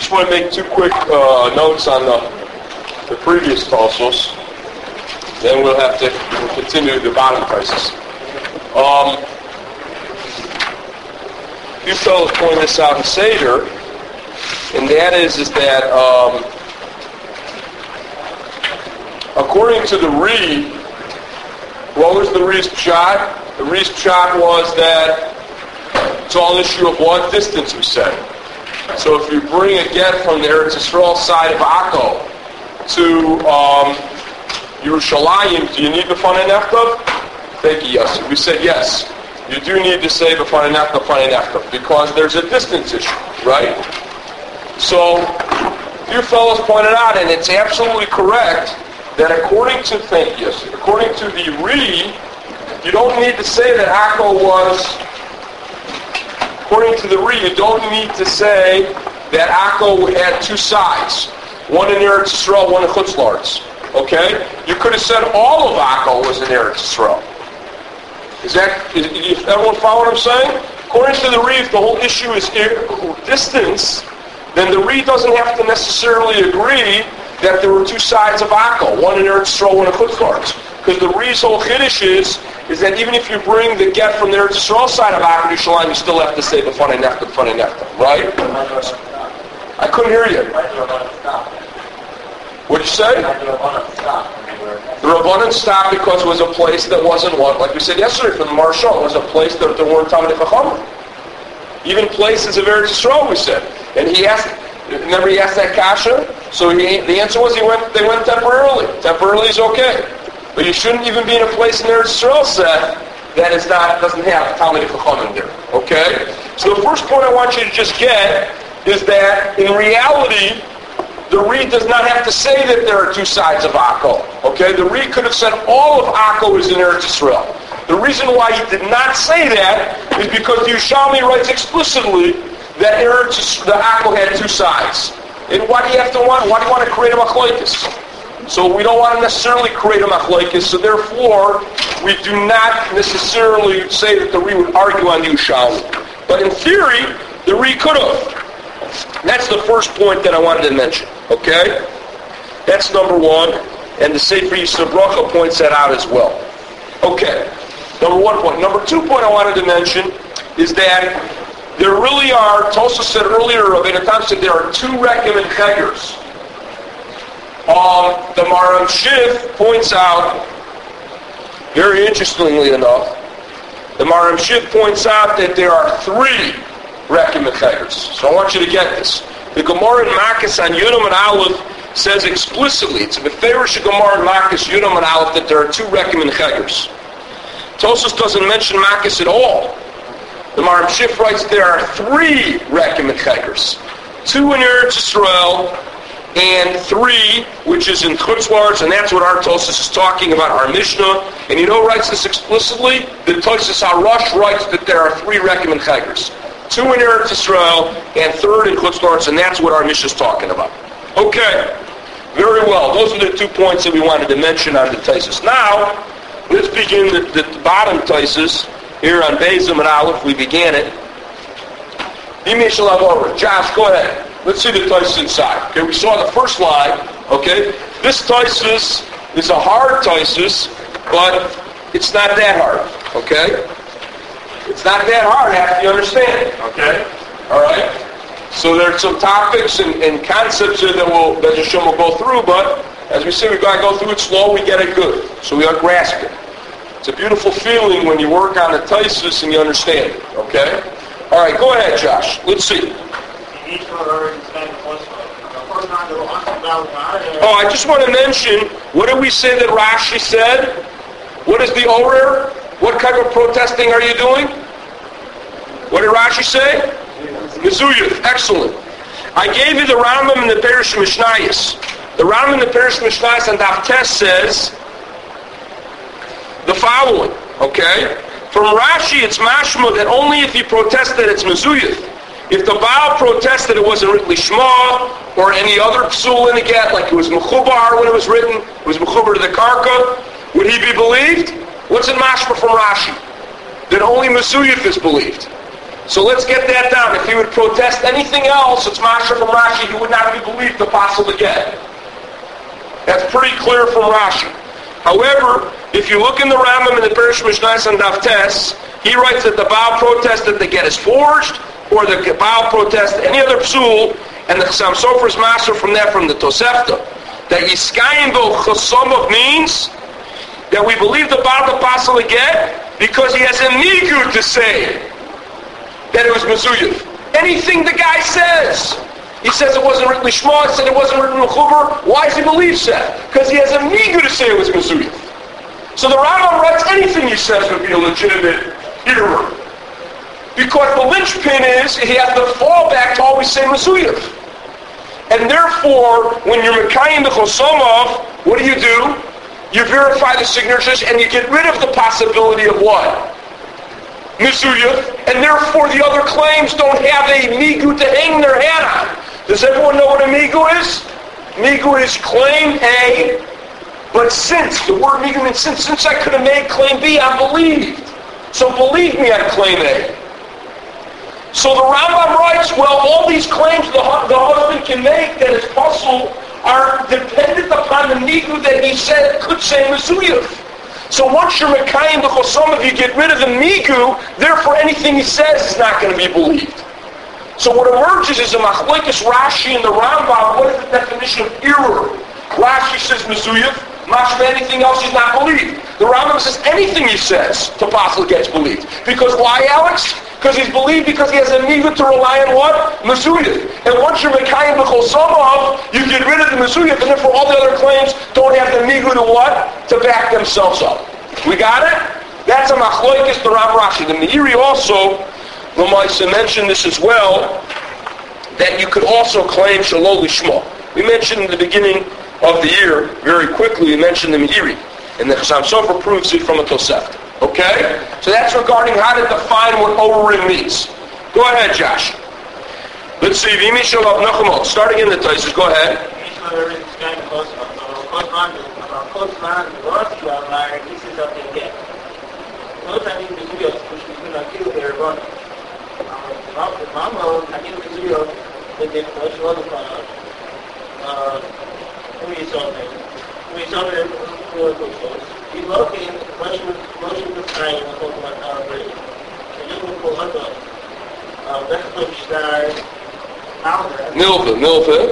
just want to make two quick notes on the previous Tosos. Then we'll continue the bottom prices. You fellows pointed this out in Seder, and that is that according to the Re, what was the Re's pshat? The Re's pshat was that it's all an issue of what distance we said. So if you bring a get from the Eretz Yisrael side of Akko to Yerushalayim, do you need the B'fanei Neftav? Thank you, yes. We said yes. You do need to say B'fanei Neftav, because there's a distance issue, right? So, you fellows pointed out, and it's absolutely correct, that according to the Re, you don't need to say that Akko was, according to the Re, you don't need to say that Akko had two sides. One in Eretz Yisrael, one in Chutz La'aretz. Okay? You could have said all of Akko was in Eretz Yisrael. Is everyone follow what I'm saying? According to the Re, if the whole issue is distance, then the Re doesn't have to necessarily agree that there were two sides of Akko, one in Eretz Yisrael, one in Chutz La'aretz. Because the Re's whole chiddush is that even if you bring the get from the Eretz Yisrael side of Akko to Yerushalayim, you still have to say B'fanei Neftav, right? I couldn't hear you. What did you say? The Rabbanan stopped because it was a place that wasn't what, like we said yesterday from the Marshal, it was a place that there weren't Talmidei Chachamim. Even places of Eretz Yisrael, we said. And he asked that kasha, so the answer was they went temporarily. Temporarily is okay. But you shouldn't even be in a place in Eretz Yisrael set that doesn't have Talmidei Chachamim there. Okay? So the first point I want you to just get is that in reality, the Re does not have to say that there are two sides of Akko. Okay? The Re could have said all of Akko is in Eretz Yisrael. The reason why he did not say that is because the Yerushalmi writes explicitly that the Akko had two sides. And why do you want to create a machlokes? So we don't want to necessarily create a machlokes, so therefore we do not necessarily say that the Re would argue on the Yerushalmi. But in theory, the Re could have. That's the first point that I wanted to mention. Okay? That's number one. And the Sefer Yisra Bracha points that out as well. Okay. Number one point. Number 2 point I wanted to mention is that there really are, Tosa said earlier, Rabbeinu Tam said there are two Rekem and Chegers. The Maram Shiv points out, very interestingly enough, the Maram Shiv points out that there are 3 Rekem and Chegers. So I want you to get this. The Gemara in Makkas on Yudam and Aleph says explicitly, it's a Beferish Gemara in Makkas, Yudam and Aleph, that there are 2 Rekem and Chegers. Tosos doesn't mention Makkas at all. The Maram Shiv writes there are 3 Rekem and Chegers. 2 in Eretz Yisrael, and 3, which is in Chutz La'aretz, and that's what our Tosos is talking about, our Mishnah. And you know who writes this explicitly? The Tosos HaRosh writes that there are 3 Rekem and Chegers. 2 in Eretz Yisrael, and 3rd in Chutz La'aretz, and that's what our Mishnah is talking about. Okay, very well. Those are the 2 points that we wanted to mention on the Tosos. Now, let's begin the bottom Tosos. Here on Bezim and Aleph, we began it. Josh, go ahead. Let's see the Tosos inside. Okay, we saw the first line. Okay, this Tosos is a hard Tosos, but it's not that hard. Okay, it's not that hard after you understand it. Okay, all right. So there are some topics and concepts here that Hashem will go through, but as we say, we've got to go through it slow. We get it good, so we are grasping. It's a beautiful feeling when you work on the Tosos and you understand it, okay? All right, go ahead, Josh. Let's see. Oh, I just want to mention, what did we say that Rashi said? What is the Orer? What kind of protesting are you doing? What did Rashi say? Mezuyah. Excellent. I gave you the Rambam and the Perish Mishnayos. The Rambam and the Perish Mishnayos and Daf Tes says the following, okay? From Rashi, it's mashma that only if he protested it's mezuyah. If the Baal protested it wasn't written lishma or any other psul in the get, like it was mechubar when it was written, it was mechubar to the karka, would he be believed? What's in mashma from Rashi? That only mezuyah is believed. So let's get that down. If he would protest anything else, it's Masha from Rashi, he would not be believed to possibly get. That's pretty clear from Rashi. However, if you look in the Rambam in the Perish Mishnayos and Daf Tes, he writes that the Baal protest that the get is forged, or the Baal protest any other psul, and the Chassam Sofer's master from that, from the Tosefta, that Yiskayim Bo Chasomov means that we believe the Baal to possibly get because he has a migu to say that it was Mezuyah. Anything the guy says. He says it wasn't written Lishma, he said it wasn't written Mechuber. Why does he believe that? Because he has a migu to say it was Mezuyah. So the Rambam writes anything he says would be a legitimate error. Because the linchpin is he has to fall back to always say Mezuyah. And therefore, when you're Mekayim the Chosomov, what do? You verify the signatures and you get rid of the possibility of what? Mezuyah. And therefore the other claims don't have a migu to hang their hat on. Does everyone know what a migu is? Migu is claim A, but since, the word migu means since I could have made claim B, I believed. So believe me on claim A. So the Rambam writes, well, all these claims the husband can make that is puzzle are dependent upon the migu that he said could say Mezuyah. So once you're Mekayim the Chosomov, you get rid of the migu, therefore anything he says is not going to be believed. So what emerges is a machlekes Rashi and the Rambam. What is the definition of error? Rashi says Mezuyah. Mashma, anything else is not believed. The Rambam says anything he says to possibly gets believed. Because why, Alex? Because he's believed because he has a migu to rely on what? Mezuyah. And once you're Mekayim the Chosomov, you get rid of the Mezuyah, and therefore all the other claims don't have the migu to what? To back themselves up. We got it? That's a machlokes the Rav Rashi. The Meiri also, Lamaisa mentioned this as well, that you could also claim Shalol Lishma. We mentioned in the beginning of the year, very quickly, we mentioned the Meiri. And the Chassam Sofer proves it from a Tosefta. Okay? So that's regarding how to define what Orim means. Go ahead, Josh. Let's see. Vimi Shalom Nachamot. Starting in the Taisus. Go ahead. Milva.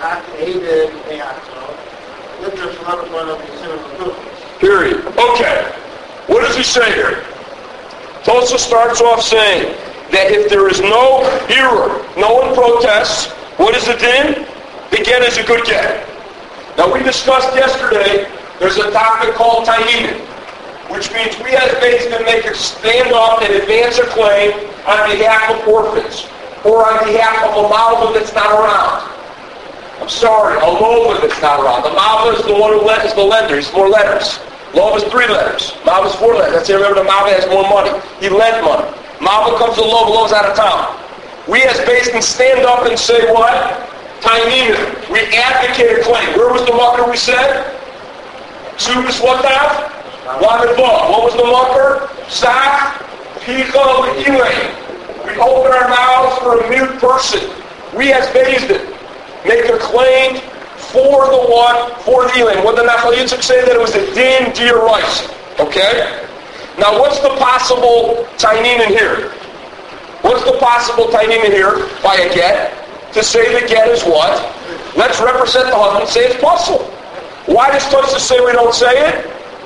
Period. Okay. What does he say here? Tosa starts off saying that if there is no error, no one protests, what is the din? The get is a good get. Now we discussed yesterday, there's a topic called Tahimin, which means we as Bezdin make a stand up and advance a claim on behalf of orphans, or on behalf of a malva that's not around. I'm sorry, a lova that's not around. The malva is the one who is the lender. He's 4 letters. Lova is 3 letters. Malva is 4 letters. That's how you remember the malva has more money. He lent money. Malva comes to lova. Lova's out of town. We as Bezdin stand up and say what? Taimina. We advocate a claim. Where was the mucker we said? Subis what now? Lamed Vav. What was the mucker? Sach, Pichol, Elaine. We open our mouths for a mute person. We as Bezdin make a claim for the one, for the Elaine. What did the Nachal Yitzchak say? That it was a din deer rice. Okay? Now what's the possible tainin in here? What's the possible tainin in here by a get? To say the get is what? Let's represent the husband and say it's possible. Why does Tosfos say we don't say it?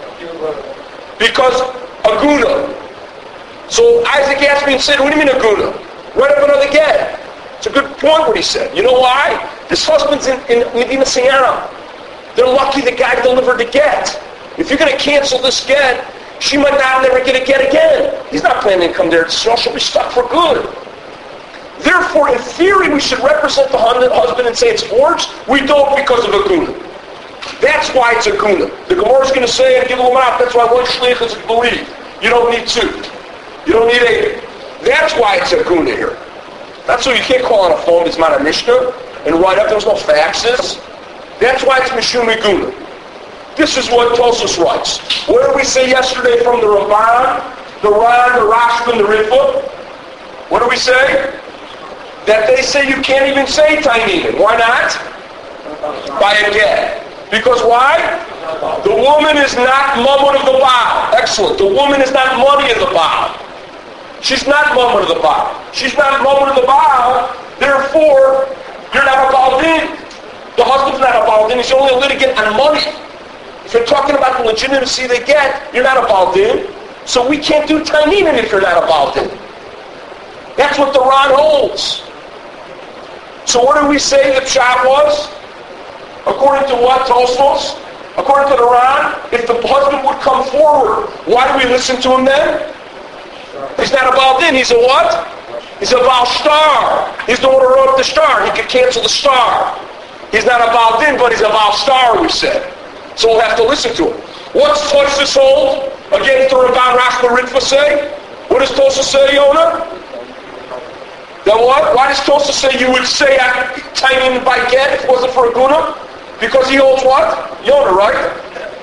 Because aguna. So Isaac asked me and said, what do you mean aguna? Write up another get. It's a good point what he said. You know why? This husband's in Medina Sayana. They're lucky the guy delivered the get. If you're going to cancel this get, she might not never get a get again. He's not planning to come there. So she'll be stuck for good. Therefore, in theory, we should represent the husband and say it's forged. We don't because of aguna. That's why it's aguna. The Gemara is going to say and give them out. That's why one shliach is believed. You don't need 2. You don't need 8. That's why it's aguna here. That's why you can't call on a phone. It's not a mishnah and write up. There's no faxes. That's why it's mishum aguna. This is what Tosfos writes. What did we say yesterday from the Ramban, the Ran, the Rashba, and the Ritva? What do we say? That they say you can't even say taininin. Why not? By a get. Because why? The woman is not mamon of the Baal. Excellent. The woman is not money of the Baal. She's not mamon of the Baal. She's not mamon of the Baal. Therefore, you're not a Baal Din. The husband's not a Baal Din. He's only a litigant on money. If you're talking about the legitimacy they get, you're not a Baal Din. So we can't do taininin if you're not a Baal Din. That's what the Ran holds. So what do we say the pshat was? According to what, Tosfos? According to the Ran, if the husband would come forward, why do we listen to him then? He's not a Baal Din. He's a what? He's a Baal Shtar. He's the one who wrote the star. He could cancel the star. He's not a Baal Din, but he's a Baal Shtar, we said. So we'll have to listen to him. What's Tosfos hold against the Ramban Rashba Ritva say? What does Tosfos say, Yonah? Then what? Why does Tosfos say you would say taininin by get if it wasn't for a guna? Because he holds what? Yonah, right?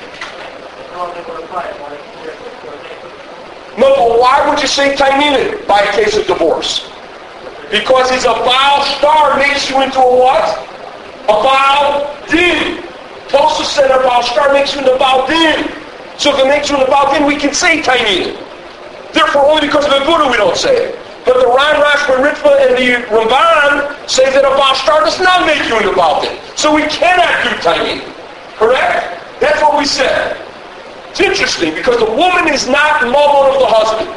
No, but why would you say taininin by a case of divorce? Because he's a Baal Shtar makes you into a what? A Baal Din. Tosfos said a Baal Shtar makes you into a Baal Din. So if it makes you into a Baal Din, we can say taininin. Therefore, only because of the guna we don't say it. But the Ran, Rashba, Ritva, and the Ramban say that a Baal Shtar does not make you into Baal Din. So we cannot do taininin. Correct? That's what we said. It's interesting because the woman is not mamon of the husband.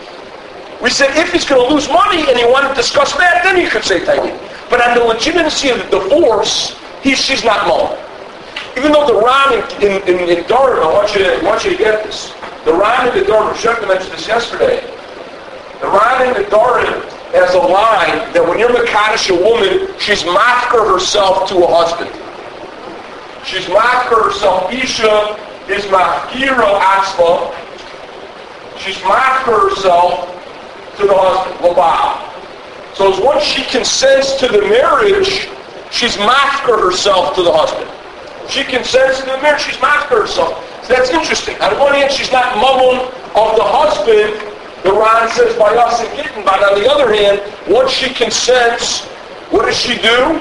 We said if he's going to lose money and you want to discuss that, then you could say taininin. But on the legitimacy of the divorce, she's not mamon. Even though the Ran in Durham, I want you to get this. The Ran in the Durham, Shekha mentioned this yesterday. The Ran in the Durham has a line that when you're Mekadosh a woman, she's mafker herself to a husband. She's mafker herself. Isha is mafkira atzma. She's mafker herself to the husband, Labal. So as once she consents to the marriage, she's mafker herself to the husband. She consents to the marriage, she's mafker herself. So that's interesting. On one hand, she's not mamon of the husband, the Ran says by us and Gittin, but on the other hand, once she consents, what does she do?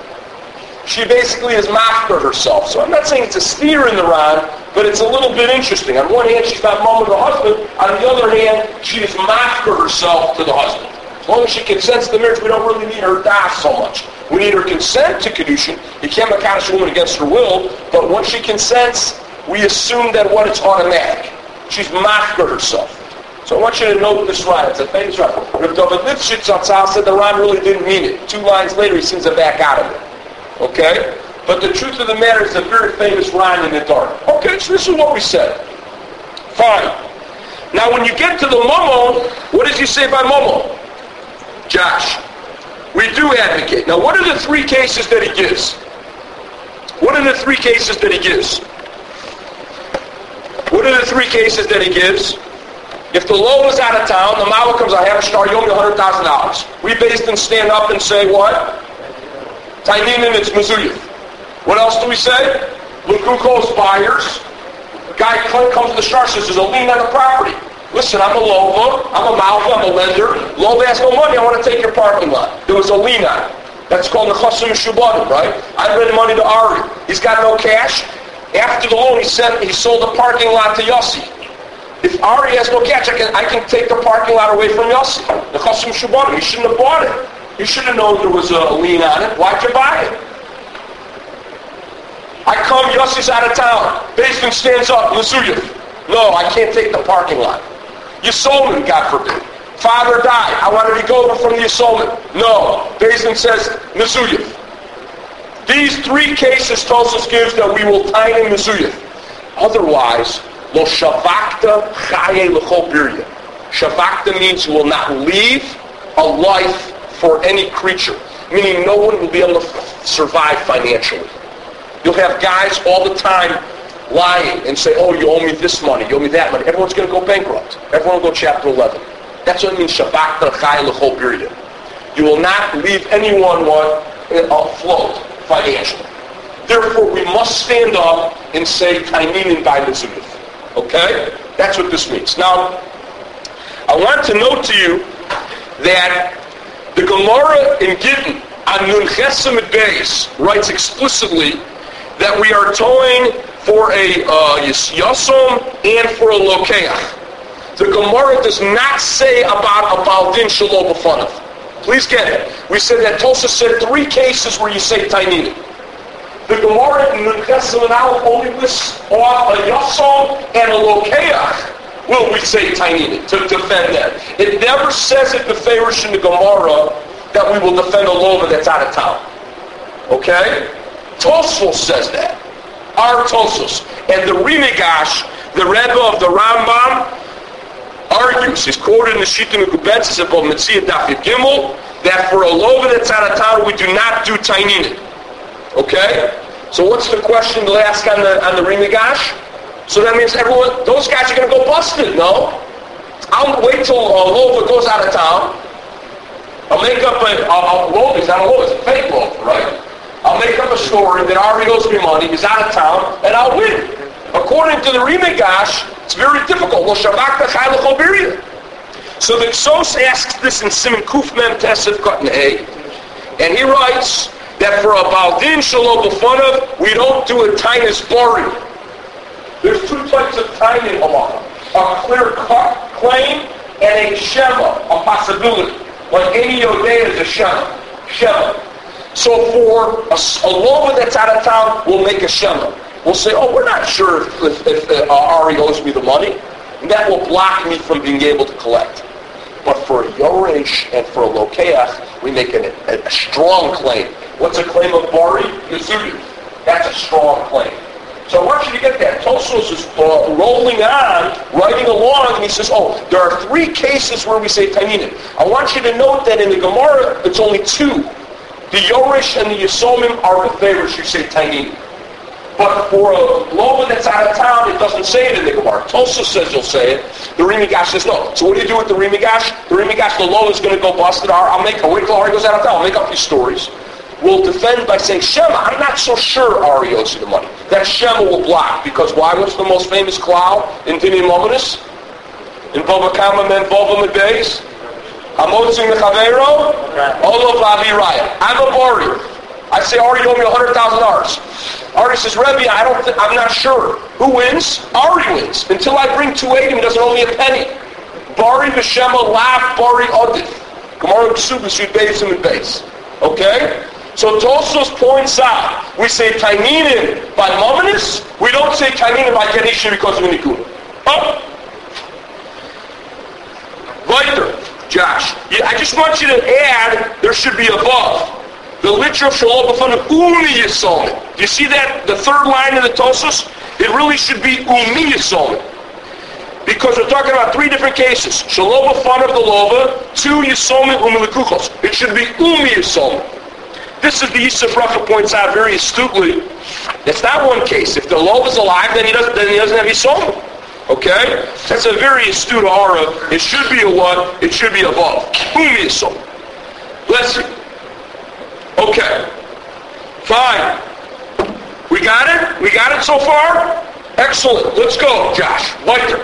She basically is mafker herself. So I'm not saying it's a steer in the Ran, but it's a little bit interesting. On one hand, she's not mamon of the husband. On the other hand, she is mafker herself to the husband. As long as she consents to the marriage, we don't really need her das so much. We need her consent to Kedushin. You can't Mekadosh a woman against her will, but once she consents, we assume that what it's automatic. She's mafker herself. So I want you to note this right. It's a famous right. Rav David Lifshitz Zatzal said the Ran really didn't mean it. 2 lines later, he seems to back out of it. Okay? But the truth of the matter is a very famous Ran in the dark. Okay, so this is what we said. Fine. Now when you get to the Momo, what does he say by Momo? Josh, we do advocate. Now what are the 3 cases that he gives? What are the 3 cases that he gives? What are the 3 cases that he gives? If the loan is out of town, the Mawa comes, I have a star, you owe me $100,000. We based and stand up and say what? Taininin, it's Mezuyah. What else do we say? L'kukos buyers. The guy comes to the star, says there's a lien on the property. Listen, I'm a Lova, I'm a Malva, I'm a lender. Lova has no money, I want to take your parking lot. There was a lien on it. That's called the Chassim Shubanim, right? I lent money to Ari. He's got no cash. After the loan, he sold the parking lot to Yossi. If Ari has no cash, I can take the parking lot away from Yossi. The Chassim Shubanim, he shouldn't have bought it. He should have known there was a lien on it. Why'd you buy it? I come, Yossi's out of town. Basement stands up, Mezuyah. No, I can't take the parking lot. Yisolman, God forbid. Father died. I wanted to go over from the Yisolman. No. Basement says, Mezuyah. These 3 cases Tosfos gives that we will tie in Mezuyah. Otherwise, Lo shavakta chaye l'chol birya. Shavakta means you will not leave a life for any creature. Meaning no one will be able to survive financially. You'll have guys all the time lying and say, oh, you owe me this money, you owe me that money. Everyone's going to go bankrupt. Everyone will go Chapter 11. That's what it means, shavakta chaye l'chol birya. You will not leave anyone afloat financially. Therefore, we must stand up and say, taininin by Mezuyah. Okay? That's what this means. Now, I want to note to you that the Gemara in Gittin on Nun Chesem Beis writes explicitly that we are towing for a Yasom and for a Lokeach. The Gemara does not say about a Baldin Shalom B'fanav. Please get it. We said that Tosa said 3 cases where you say Tainini. The Gemara in Nun Chesem and Aleph only lists off a Yasom and a Lokeach. Will we say Tainini to defend that? It never says it beferish in the Gemara that we will defend a lova that's out of town. Okay? Tosfos says that. Our Tosfos. And the Rimigash, the Rebbe of the Rambam, argues, he's quoted in the Shita Mekubetzes about Metzia Dafid Gimel, that for a lova that's out of town, we do not do Tainini. Okay? So what's the question to ask on the Rimigash? So that means everyone, those guys are going to go busted, no? I'll wait till a lova goes out of town. I'll make up a lova, it's not a lova, it's a fake lova, right? I'll make up a story that already owes me money, he's out of town, and I'll win. According to the Rimigash, it's very difficult. So the Ksos asks this in Siman Kuf Mem Tesef Katan A, and he writes that for a Baldin Shalom B'fanav, we don't do a Tainis Bari. There's 2 types of time in halacha: a clear-cut claim and a shema, a possibility. Like any yodei is a shema. So for a lova that's out of town, we'll make a shema. We'll say, oh, we're not sure if Ari owes me the money, and that will block me from being able to collect. But for a yoresh and for a lokeach, we make a strong claim. What's a claim of bari? Yezudi. That's a strong claim. So I want you to get that. Tosfos is rolling on, writing along, and he says, oh, there are 3 cases where we say Taininin. I want you to note that in the Gemara, it's only 2. The Yoresh and the Yisomim are the favorites, you say Taininin. But for a lova that's out of town, it doesn't say it in the Gemara. Tosfos says you'll say it. The Rimigash says no. So what do you do with the Rimigash? The Rimigash, the lova is going to go busted. I'll wait till Ari goes out of town. I'll make up these stories. We'll defend by saying, Shema, I'm not so sure Ari owes you the money. That Shema will block. Because why? What's the most famous klal in Dinim Mominus? In Bava Kama Men Bava Mebeis? Hamotzim Mechavero? Olav Avi Raya. I'm a Bari. I say, Ari, you owe me $100,000. Ari says, Rebbe, I'm not sure. Who wins? Ari wins. Until I bring 280, he doesn't owe me a penny. Bari V'Shema Lav Bari Odif. Gemara Ksubas Yud Beis and Beis. Okay? So Tosfos points out, we say Taininin by Mominus, we don't say Taininin by Kedisha because of Nikuna. Oh! Weiter, Josh. I just want you to add, there should be above. The literal of Shalom B'fanav Umi Yisomim. Do you see that, the 3rd line in the Tosfos? It really should be Umi Yisomim. Because we're talking about 3 different cases. Shalom B'fanav the Lova, 2 Yisomim Umi Lekuchos. It should be Umi Yisomim. This is the Yisuf Racha points out very astutely. That's not one case. If the lova is alive, then he doesn't have Yisomim. Okay? That's a very astute aura. It should be a what? It should be above. Umi Yisomim. Let's see. Okay. Fine. We got it? We got it so far? Excellent. Let's go, Josh. Weiter.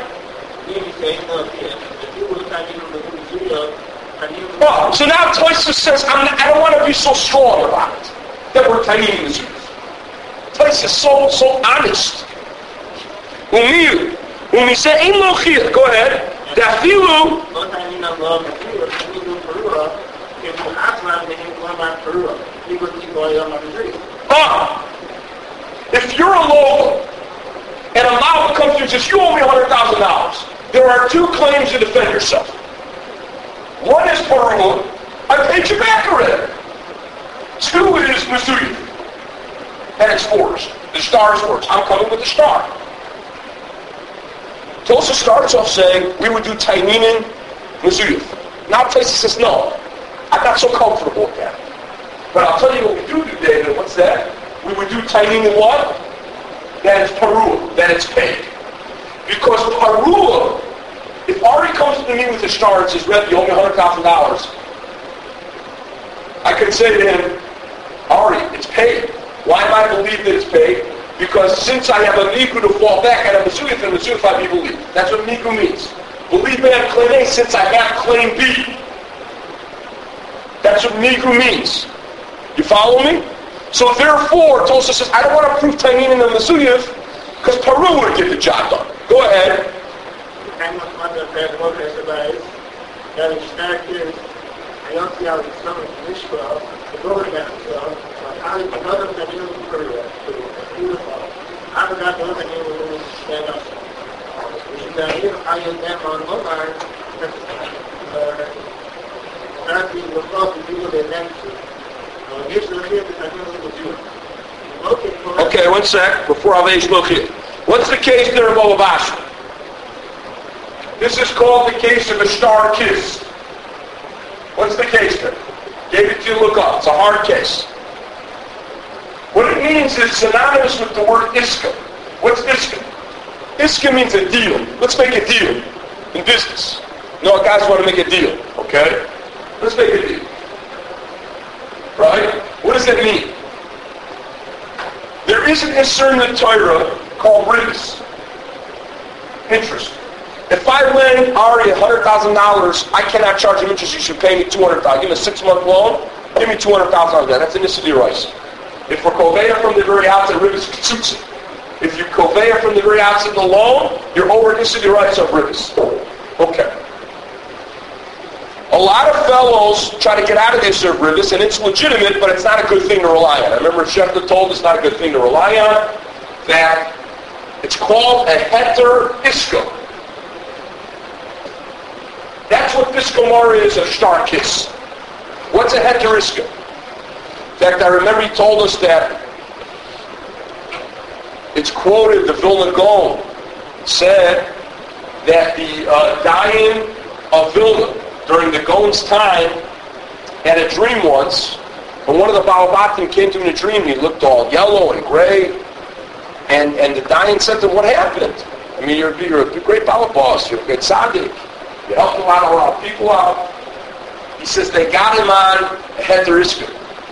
Oh, so now Tosfos says, I don't want to be so strong about it, that we're tiny in this youth. Tosfos is so honest. When we say, Ein lo chiyah, go ahead. Dafilu. If you're a lova, and a lava comes to you and says, you owe me $100,000, there are 2 claims to defend yourself. One is Parua, I paid you back already. 2 is Masuya. And it's forged. The star's forged. I'm coming with the star. Tosfos starts off saying, we would do Taininin Masuya. Now Tosfos says, no, I'm not so comfortable with that. But I'll tell you what we do today, and what's that? We would do Taininin what? That is Parua. That it's paid. Because Parua, if Ari comes to me with a star and says, Rebbe, you owe me $100,000, I could say to him, Ari, it's paid. Why am I believe that it's paid? Because since I have a miku to fall back, I have a suyaf, and the suyaf I believe. That's what miku means. Believe me, I have claim A since I have claim B. That's what Nigru means. You follow me? So therefore, Tosa says, I don't want to prove Tainin in the Masuyev because Paru would get the job done. Go ahead. Okay, one sec, before Avesh look here. What's the case there of Olabash? This is called the case of a star kiss. What's the case there? Gave it to you, look up. It's a hard case. What it means is synonymous with the word iska. What's iska? Iska means a deal. Let's make a deal in business. No, guys want to make a deal, okay? Let's make a deal. Right? What does that mean? There is an issur in the Torah called ribbis. Interest. If I lend Ari $100,000, I cannot charge him interest. You should pay me $200,000. Give him a 6-month loan. Give me $200,000. That's an issur d'oraisa. If we're koveya from the very outset, ribbis k'tzutzi. If you koveya from the very outset the loan, you're over an issur d'oraisa of ribbis. Okay. A lot of fellows try to get out of this of ribbis, and it's legitimate, but it's not a good thing to rely on. I remember Shefta told us it's not a good thing to rely on, that it's called a heter iska. That's what this Gemara is, a star kiss. What's a heter iska? In fact, I remember he told us that it's quoted, the Vilna Gaon said that the Dayan of Vilna, during the Gaon's time, had a dream once, and one of the Balabatim came to him in a dream. He looked all yellow and gray, and the Dayan said to him, what happened? I mean, you're a great Balabas, you're a great tzaddik, you helped a lot of people out. He says, they got him on a heter iska.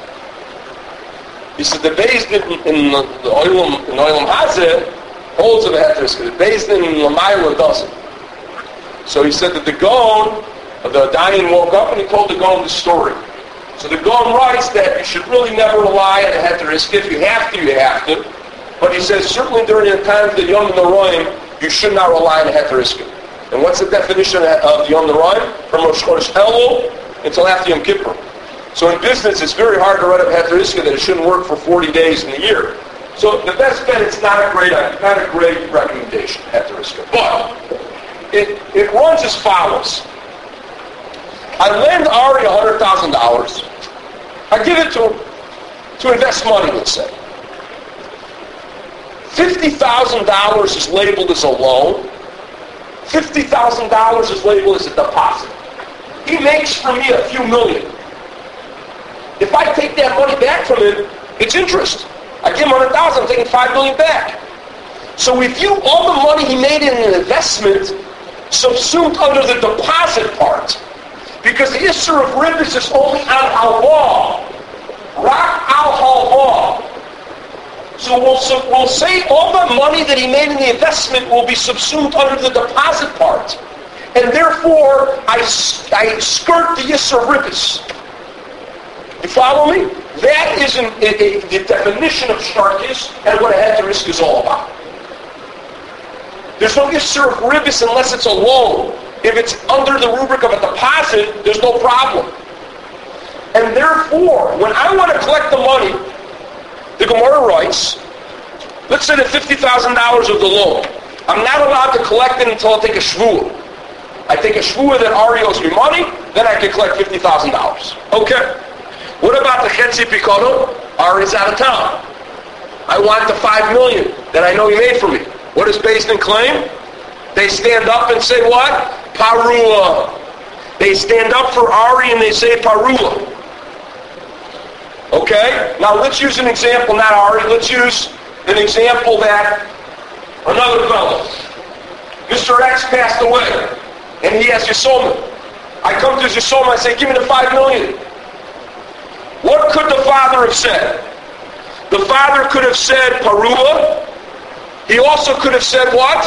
He said, the Beis Din in the Oilam Hazeh holds of a heter iska. The Beis Din in Lamayla doesn't. So he said that the Gaon, the Dayan woke up and he told the Gaon the story. So the Gaon writes that you should really never rely on a heter iska. If you have to, you have to. But he says certainly during the time of the Yom Noraim, you should not rely on a heter iska. And what's the definition of Yom Noraim? From Rosh Chodesh Elul until after Yom Kippur. So in business, it's very hard to write up heter iska that it shouldn't work for 40 days in the year. So the best bet, it's not a great recommendation, heter iska. But it runs as follows. I lend Ari $100,000. I give it to him to invest money, let's say. $50,000 is labeled as a loan. $50,000 is labeled as a deposit. He makes from me a few million. If I take that money back from him, it's interest. I give him $100,000, I'm taking $5 million back. So if all the money he made in an investment subsumed under the deposit part, because the issur of ribbis is only on halva, rak al halva. So we'll say all the money that he made in the investment will be subsumed under the deposit part. And therefore, I skirt the issur of ribbis. You follow me? That is the definition of shtarkis and what a heter iska is all about. There's no issur of ribbis unless it's a loan. If it's under the rubric of a deposit, there's no problem. And therefore, when I want to collect the money, the Gemara writes, let's say the $50,000 of the loan. I'm not allowed to collect it until I take a shvuah. I take a shvuah that Ari owes me money, then I can collect $50,000. Okay. What about the Chetzi Pikono? Ari's out of town. I want the $5 million that I know he made for me. What does Beis Din claim? They stand up and say what? Parua. They stand up for Ari and they say Parua. Okay? Now let's use an example, not Ari. Let's use an example that another fellow. Mr. X passed away and he has Yisoma. I come to Yisoma and say, give me the $5 million. What could the father have said? The father could have said Parua. He also could have said what?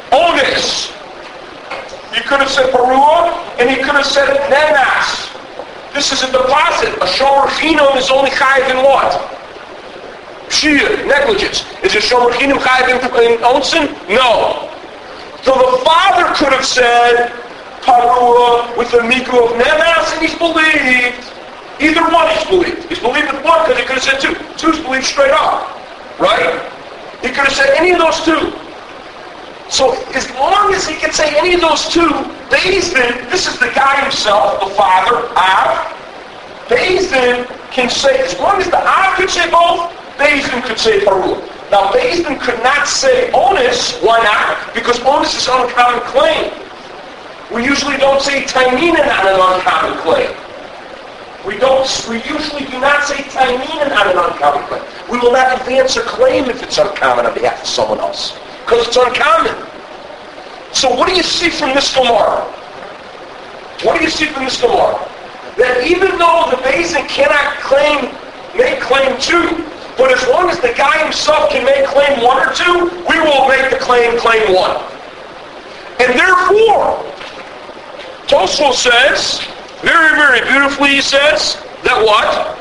Onis. He could have said Parua, and he could have said Nenas. This is a deposit. A shomer chinam is only chayiv in what? Pshia, negligence. Is a shomer chinam chayiv in onsen? No. So the father could have said, parua with the miku of nemas, and he's believed. Either one he's believed. He's believed with one because he could have said two. Two's believed straight up. Right? He could have said any of those two. So as long as he can say any of those two, Beis Din, this is the guy himself, the father, Av. Beis Din can say, as long as the Av could say both, Beis Din could say parua. Now Beis Din could not say onus. Why not? Because onus is an uncommon claim. We usually don't say tainina on an uncommon claim. We usually do not say tainina on an uncommon claim. We will not advance a claim if it's uncommon on behalf of someone else. Because it's uncommon. So what do you see from this Gemara? What do you see from this Gemara? That even though the Beis Din cannot make claim two, but as long as the guy himself can make claim one or two, we will make the claim one. And therefore, Tosfos says, very, very beautifully he says, that what?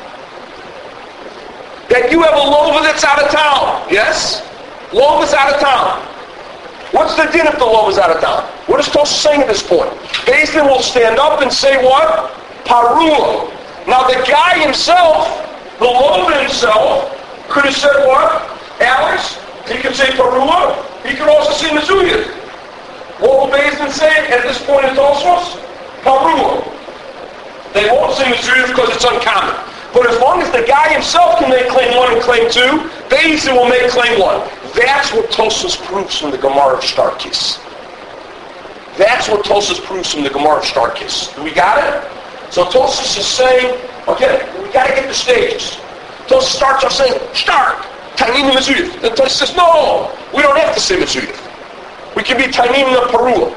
That you have a lova that's out of town. Yes? Lova's out of town. What's the din if the lova's out of town? What is Tosfos saying at this point? Beis Din will stand up and say what? Parua. Now the guy himself, the lova himself, could have said what? Alex? He could say parua. He could also say mezuyah. What will Beis Din say at this point in Tosfos? Parua. They won't say mezuyah because it's uncommon. But as long as the guy himself can make claim one and claim two, Beis Din will make claim one. That's what Tosfos proves from the Gemara of Shtarkis. That's what Tosfos proves from the Gemara of Shtarkis. Do we got it? So Tosfos is saying, okay, we got to get the stages. Tosfos starts off saying, start, tainina mezuyah. Then Tosfos says, no, we don't have to say mezuyah. We can be tainina parua.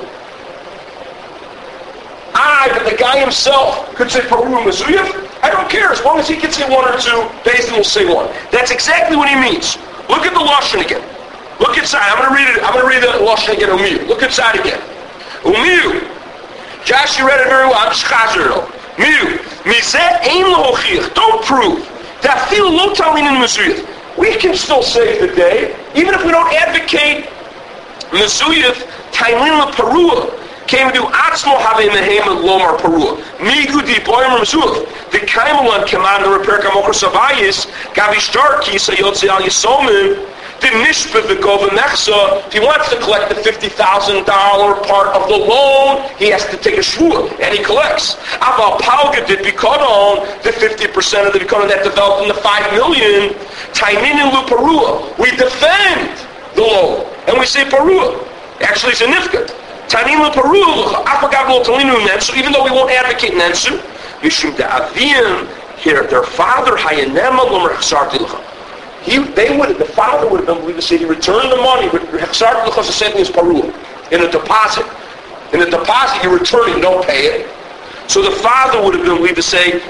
But the guy himself could say parua mezuyah. I don't care. As long as he can say one or two, Beis Din will say one. That's exactly what he means. Look at the Lashon again. Look inside. I'm going to read it. I'm going to read the Lashon again. Umiyu. Look inside again. Umiyu. Josh, you read it very well. I'm just chazer though. Umiyu. Mizeh ein lohochiach. Don't prove. That feel lo tainina mezuyah. We can still save the day, even if we don't advocate mezuyah tainina parua. Came to atzmo have mehema lomar parua. Migu di boyim mezuyah. The kaimulan command to repair kamocher savayis. Gavi Shtarki sayotzi al yisomim. The nishpa the gova nechsa. If he wants to collect the $50,000 part of the loan, he has to take a shvua, and he collects. Aval palga did bikonon, the 50% of the bikonon that developed in the $5 million. Taininin lu parua. We defend the loan, and we say parua. Actually, it's a nifkat. Taininin lu parua. Afagav lo talinu nensu. Even though we won't advocate nensu, mishum da'avim here. Their father hayanema lomer chsarti l'cha. The father would have been believed to say he returned the money. Hechsar l'chas the same thing as parua. In a deposit. In a deposit, you return it, you don't pay it. So the father would have been believed to say,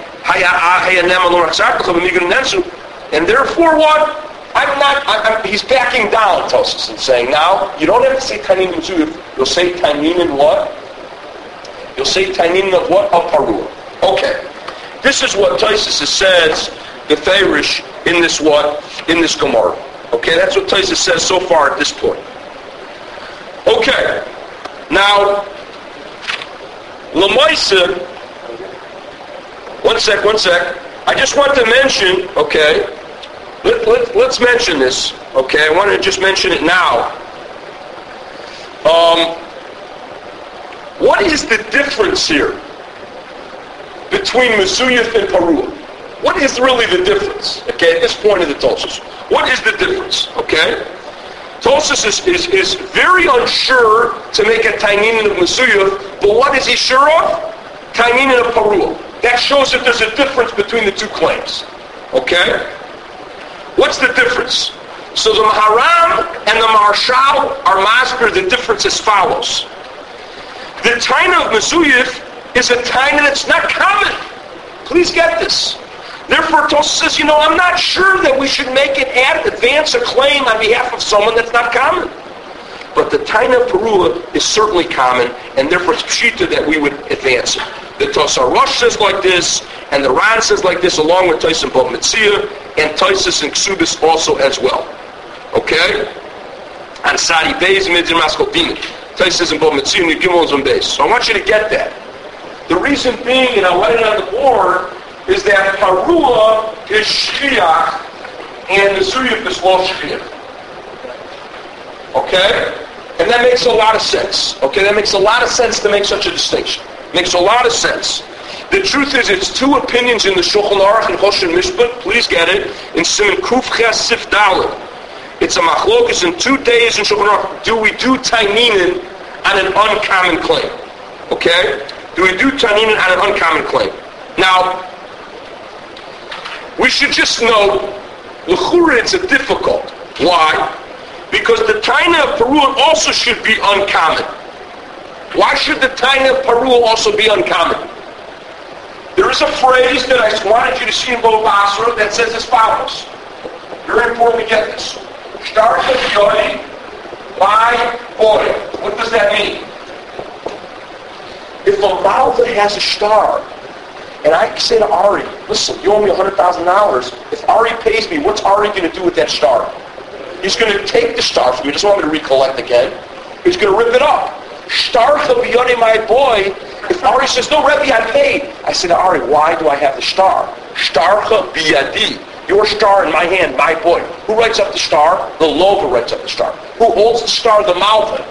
and therefore what? He's backing down, Tosfos, and saying, now, you don't have to say tainin mezuyah. You'll say tainin in what? You'll say tainin of what? Of parua. Okay. This is what Tosfos says, the Farish, in this what? In this Gemara. Okay, that's what Tosfos says so far at this point. Okay. Now, Lamaisa, one sec. I just want to mention, okay, let's mention this, okay? I want to just mention it now. What is the difference here between mezuyah and parua? What is really the difference, okay, at this point of the Tosfos? What is the difference, okay? Tosfos is very unsure to make a taininin of mezuyah, but what is he sure of? Taininin of parua. That shows that there's a difference between the two claims, okay? What's the difference? So the Maharam and the Marshal are masber the difference as follows. The taina of mezuyah is a taina that's not common. Please get this. Therefore, Tosfos says, I'm not sure that we should advance a claim on behalf of someone that's not common. But the taina of parua is certainly common, and therefore it's pshita that we would advance it. The Tosar Rosh says like this, and the Ran says like this, along with Taisus and Bava Metzia, and Taisus and Ksubis also as well. Okay? And Sadi Beis Midzir Maskal Dinim. Taisus and Bava Metzia, and Gimel and Beis. So I want you to get that. The reason being, and I'll write it on the board, is that Parua is Shchiach, and the Zuyuf is Lo Shchiach. Okay? And that makes a lot of sense. Okay, that makes a lot of sense to make such a distinction. Makes a lot of sense. The truth is, it's two opinions in the Shulchan Aruch and Choshen Mishpat. Please get it. In Siman Kuf Ches Sif Daled. It's a machlokus in 2 days in Shulchan Aruch. Do we do Taininin on an uncommon claim? Okay? Do we do Taininin on an uncommon claim? Now, we should just know, l'chura it's a difficult. Why? Because the Taina of Parua also should be uncommon. Why should the Taina of Parua also be uncommon? There is a phrase that I wanted you to see in Bava Basra that says as follows. Very important to get this. Shtarcha Yodi by boy. What does that mean? If a Malva has a star, and I say to Ari, listen, you owe me $100,000. If Ari pays me, what's Ari going to do with that star? He's going to take the star from me. He doesn't want me to recollect again. He's going to rip it up. Shtarcha b'yoni, my boy. If Ari says, no, Rebbe, I paid. I say to Ari, why do I have the star? Shtarcha b'yadi. Your star in my hand, my boy. Who writes up the star? The Lova writes up the star. Who holds the star? The Malva.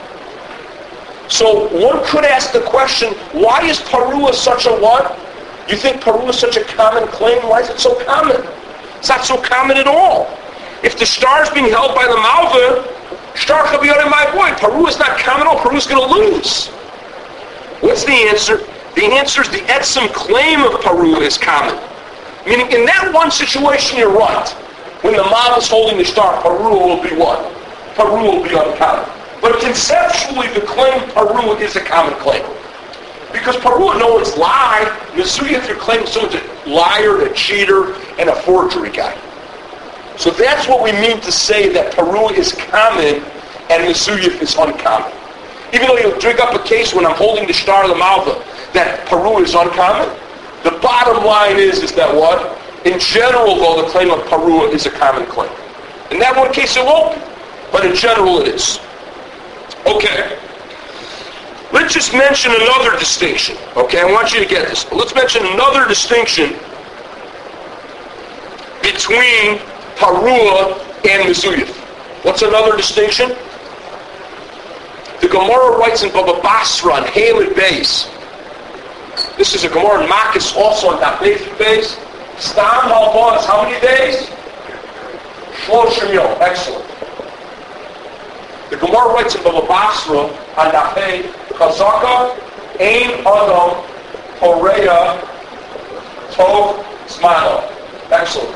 So one could ask the question, why is Parua such a what? You think Parua is such a common claim? Why is it so common? It's not so common at all. If the star is being held by the Malva, Shtar Chabiyot, my boy, Parua is not common at all. Parua is going to lose. What's the answer? The answer is the Etzem claim of Parua is common. Meaning, in that one situation, you're right. When the Malva is holding the star, Parua will be what? Parua will be uncommon. But conceptually, the claim Parua is a common claim. Because Parua, no one's lied. Mizuyah, if you're claiming someone's a liar, a cheater, and a forgery guy. So that's what we mean to say that Parua is common and Mizuyah is uncommon. Even though you'll drink up a case when I'm holding the star of the Malva that Parua is uncommon, the bottom line is that what? In general, though, the claim of Parua is a common claim. In that one case, it won't be. But in general, it is. Okay. Let's just mention another distinction. Okay, I want you to get this. Let's mention another distinction between Parua and Mizuyah. What's another distinction? The Gemara writes in Bava Basra on Haled Beis. This is a Gemara in Makis also on that base. Stam Halbon is how many days? Shloshim Yom. Excellent. The Gemara writes in Bava Basra on Dafei, Chazaka, Ein Adam, Horeya, Tov, Zmano. Excellent.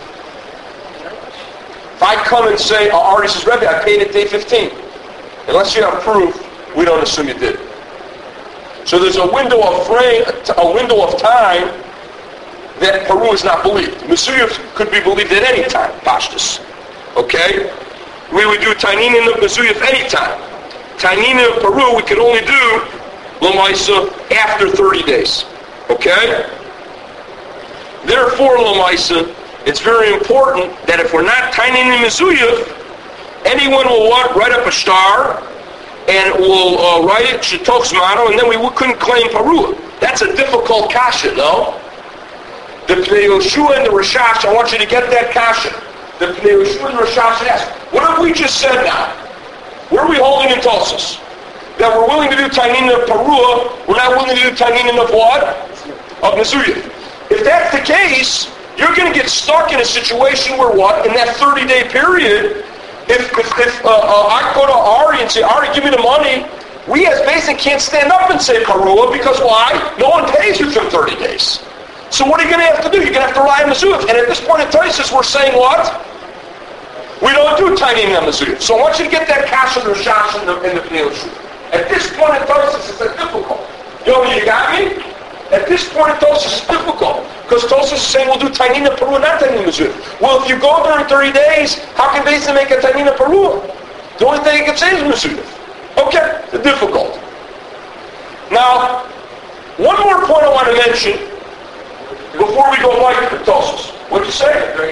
If I come and say, Ari says, Rebbe, I paid it day 15. Unless you have proof, we don't assume you did. So there's a window of time that Parua is not believed. Mizuyah could be believed at any time, Pashtus. Okay? We would do Taininin of Mizuyah any time. Taininin of Parua we could only do Lamaisa after 30 days. Okay? Therefore, Lamaisa, it's very important that if we're not Taininin Mizuyah, anyone will write up a star and will write it Shetoch Zmano, and then we couldn't claim Parua. That's a difficult kasha, no? The Pnei Yoshua and the Rashash, I want you to get that kasha. The Pnei Yoshua and the Rashash ask, what have we just said now? Where are we holding in Tosas? That we're willing to do Taininin of Parua, we're not willing to do Taininin of what? Of Mizuyah. If that's the case, you're going to get stuck in a situation where what? In that 30-day period, if I go to Ari and say, Ari, give me the money, we as Basin can't stand up and say Parua because why? No one pays within 30 days. So what are you going to have to do? You're going to have to rely on Mizuyah. And at this point in Taisus, we're saying what? We don't do Taininin on Mizuyah. So I want you to get that cash in the Rashash and the Pnei Yoshua. At this point in Taisus, it's difficult. You got me? At this point in Taisus, it's difficult. Because Tosas is saying we'll do Tainina Parua, not Tainina Mizuyah. Well, if you go during 30 days, how can they make a Tainina Parua? The only thing you can say is Mizuyah. Okay, it's difficult. Now, One more point I want to mention before we go back to the Tosos. What'd you say?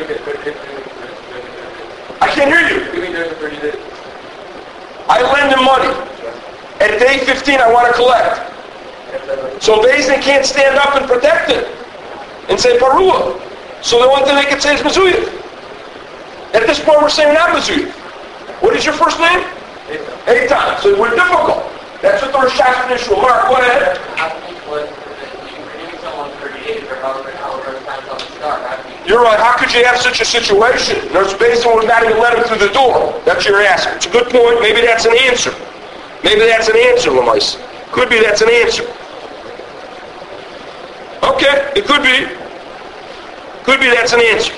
I can't hear you. I lend him money. At day 15, I want to collect. So Beis Din can't stand up and protect it and say Parua. So the only thing they can say is Mizuyev. At this point, we're saying not Mizuyev. What is your first name? Eitan. So we're difficult. That's what the Rishas issue. Mark, go ahead. You're right. How could you have such a situation? Nurse Beis Din would not even let him through the door. That's your asking. It's a good point. Maybe that's an answer. Maybe that's an answer, Lamais. Could be that's an answer. Okay, it could be. Could be that's an answer.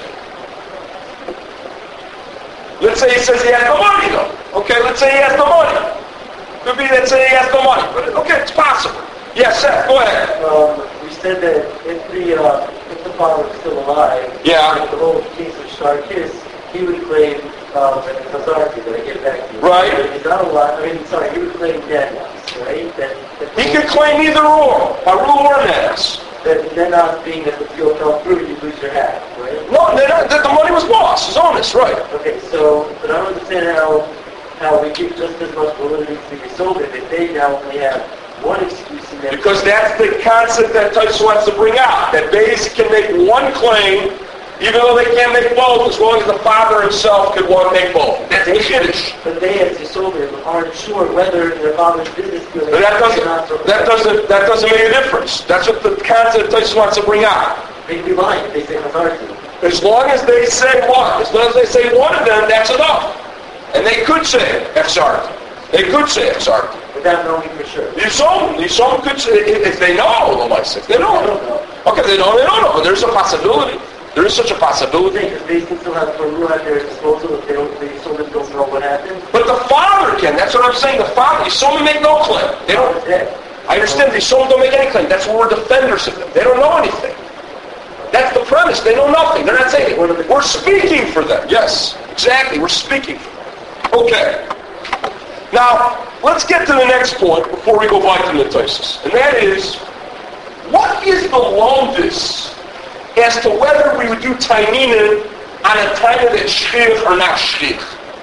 Let's say he says he has no money, though. Okay, let's say he has no money. Could be that say he has no money. But okay, it's possible. Yes, Seth, go ahead. We said that if the father was still alive, yeah, the whole case of Sharkis, he would claim that it's authority that I get back to you. Right. But he's not alive. He would claim dead loss, right? He could claim either or, Haru or Nas. That they're not being that the field fell through, you lose your hat, right? No, they're not, that the money was lost. It's honest, right? Okay, so, but I don't understand how we give just as much validity to the soul if they now only have one excuse in that. Because that's the concept that Tyson wants to bring out. That Beis can make one claim, even though they can't make both, as long as the father himself could want to make both. That's the Kiddush. But they, as the soldiers, aren't sure whether their father's business deal. But that doesn't make a difference. That's what the concept Tyson wants to bring out. They could be lying. They say authority. As long as they say one, as long as they say one of them, that's enough. And they could say Efsart. They could say Efsart. Without knowing for sure. Yisom could say, if they know, if they know. They don't know. Okay, they don't know. But there's a possibility. There is such a possibility. Because they can still have Peru at their disposal if they soldiers don't know what happened. But the father can. That's what I'm saying. The father, Yisomim make no claim. They don't. I understand. The Yisomim don't make any claim. That's why we're defenders of them. They don't know anything. That's the premise. They know nothing. They're not saying it. We're speaking for them. Yes, exactly. We're speaking for them. Okay. Now, let's get to the next point before we go back to the Tosis. And that is, what is the longest as to whether we would do Taininin on a time that's Shchich or not Shchich?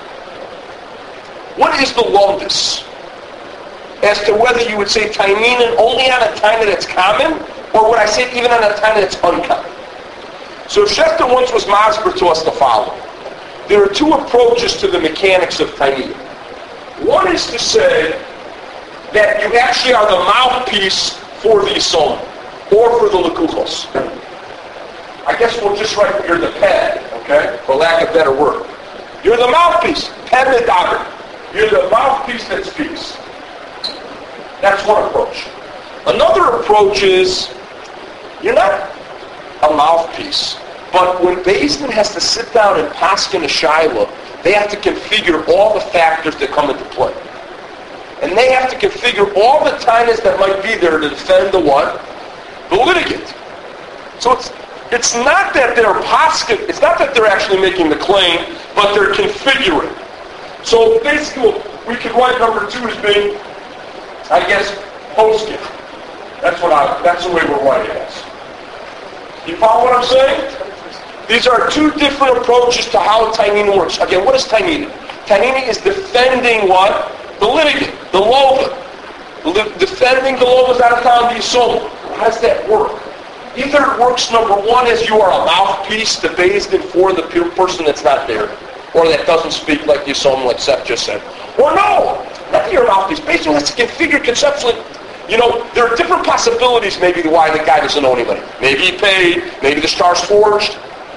What is the longest as to whether you would say Taininin only on a time that's common, or would I say it even on a time that's uncommon? So Schechter once was masber to us the following. There are two approaches to the mechanics of Taininin. One is to say that you actually are the mouthpiece for the Yisomim, or for the Lekuchos. I guess we'll just write you're the pen, okay? For lack of better word. You're the mouthpiece. Pen medaber. You're the mouthpiece that speaks. That's one approach. Another approach is you're not a mouthpiece, but when Beis Din has to sit down and paskin a shayla, they have to configure all the factors that come into play. And they have to configure all the tainas that might be there to defend the what? The litigant. So it's not that they're paskin, it's not that they're actually making the claim, but they're configuring. So basically, we could write number 2 as being, I guess, poskin. That's the way we're writing this. You follow what I'm saying? These are two different approaches to how Taininin works. Again, what is Taininin? Taininin is defending what? The litigant, the loga. Defending the logas out of town, the Yisomim. How does that work? Either it works, number 1, as you are a mouthpiece to Beis Din for the person that's not there, or that doesn't speak like the Yisomim, like Seth just said. Or no, not that you're a mouthpiece. Beis Din has to configure conceptually. You know, there are different possibilities maybe why the guy doesn't know anybody. Maybe he paid, maybe the star's forged.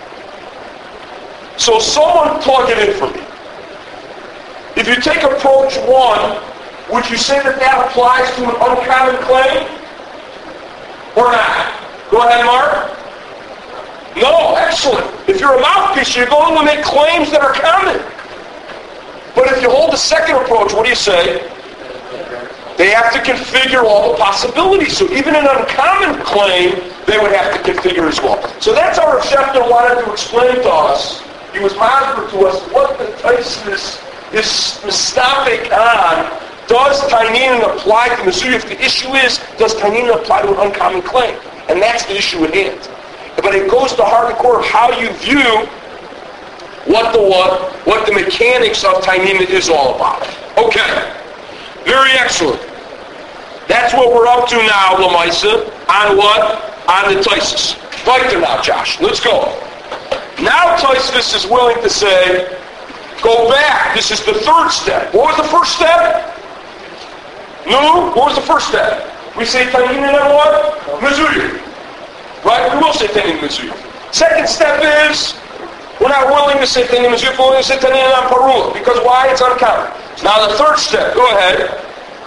So someone plug it in for me. If you take approach 1, would you say that applies to an uncommon claim? Or not? Go ahead, Mark. No, excellent. If you're a mouthpiece, you're going to make claims that are common. But if you hold the second approach, what do you say? They have to configure all the possibilities. So even an uncommon claim, they would have to configure as well. So that's how Rav Schechter wanted to explain to us. He was masber to us what the Taisus is mistapik on Does Taininin apply to Mezuyif? The issue is, does Taininin apply to an uncommon claim? And that's the issue at hand. But it goes to heart and core of how you view what the mechanics of Taininin is all about. Okay. Very excellent. That's what we're up to now, Lamaisa. On what? On the Taisus. Weiter now, Josh. Let's go. Now Taisus is willing to say, go back. This is the third step. What was the first step? No? What was the first step? We say Taininin and what? Mezuyif. Right? We will say Taininin Mezuyif. Second step is, we're not willing to say Taininin Mezuyif, we're willing to say Taininin on Parula. Because why? It's uncommon. Now the third step. Go ahead.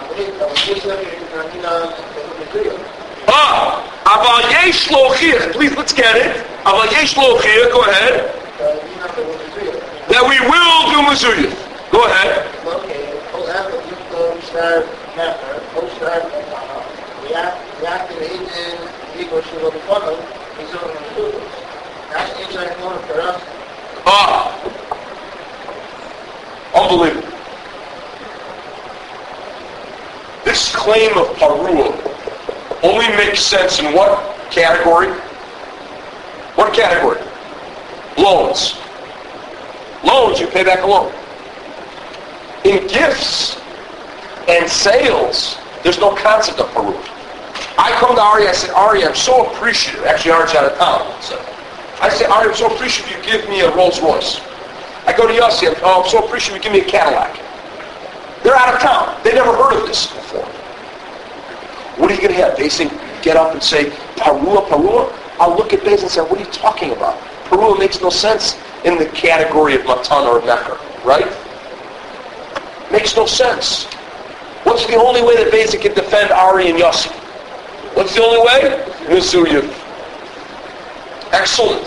Aval yesh lo chiyah. Please, let's get it. Aval yesh lo chiyah. Go ahead. That we will do Mezuyif. Go ahead. Unbelievable. This claim of Parua only makes sense in what category? What category? Loans. Loans, you pay back a loan. In gifts and sales, there's no concept of Parua. I come to Ari, I say, Ari, I'm so appreciative. Actually, Ari's out of town. So I say, Ari, I'm so appreciative you give me a Rolls Royce. I go to Yossi, I'm so appreciative you give me a Cadillac. They're out of town. They never heard of this before. What are you going to have? Basing get up and say, Parua? I'll look at Bez and say, what are you talking about? Parua makes no sense in the category of Matan or Mecher, right? Makes no sense. What's the only way that Bez can defend Ari and Yossi? What's the only way? Mezuyif. Excellent.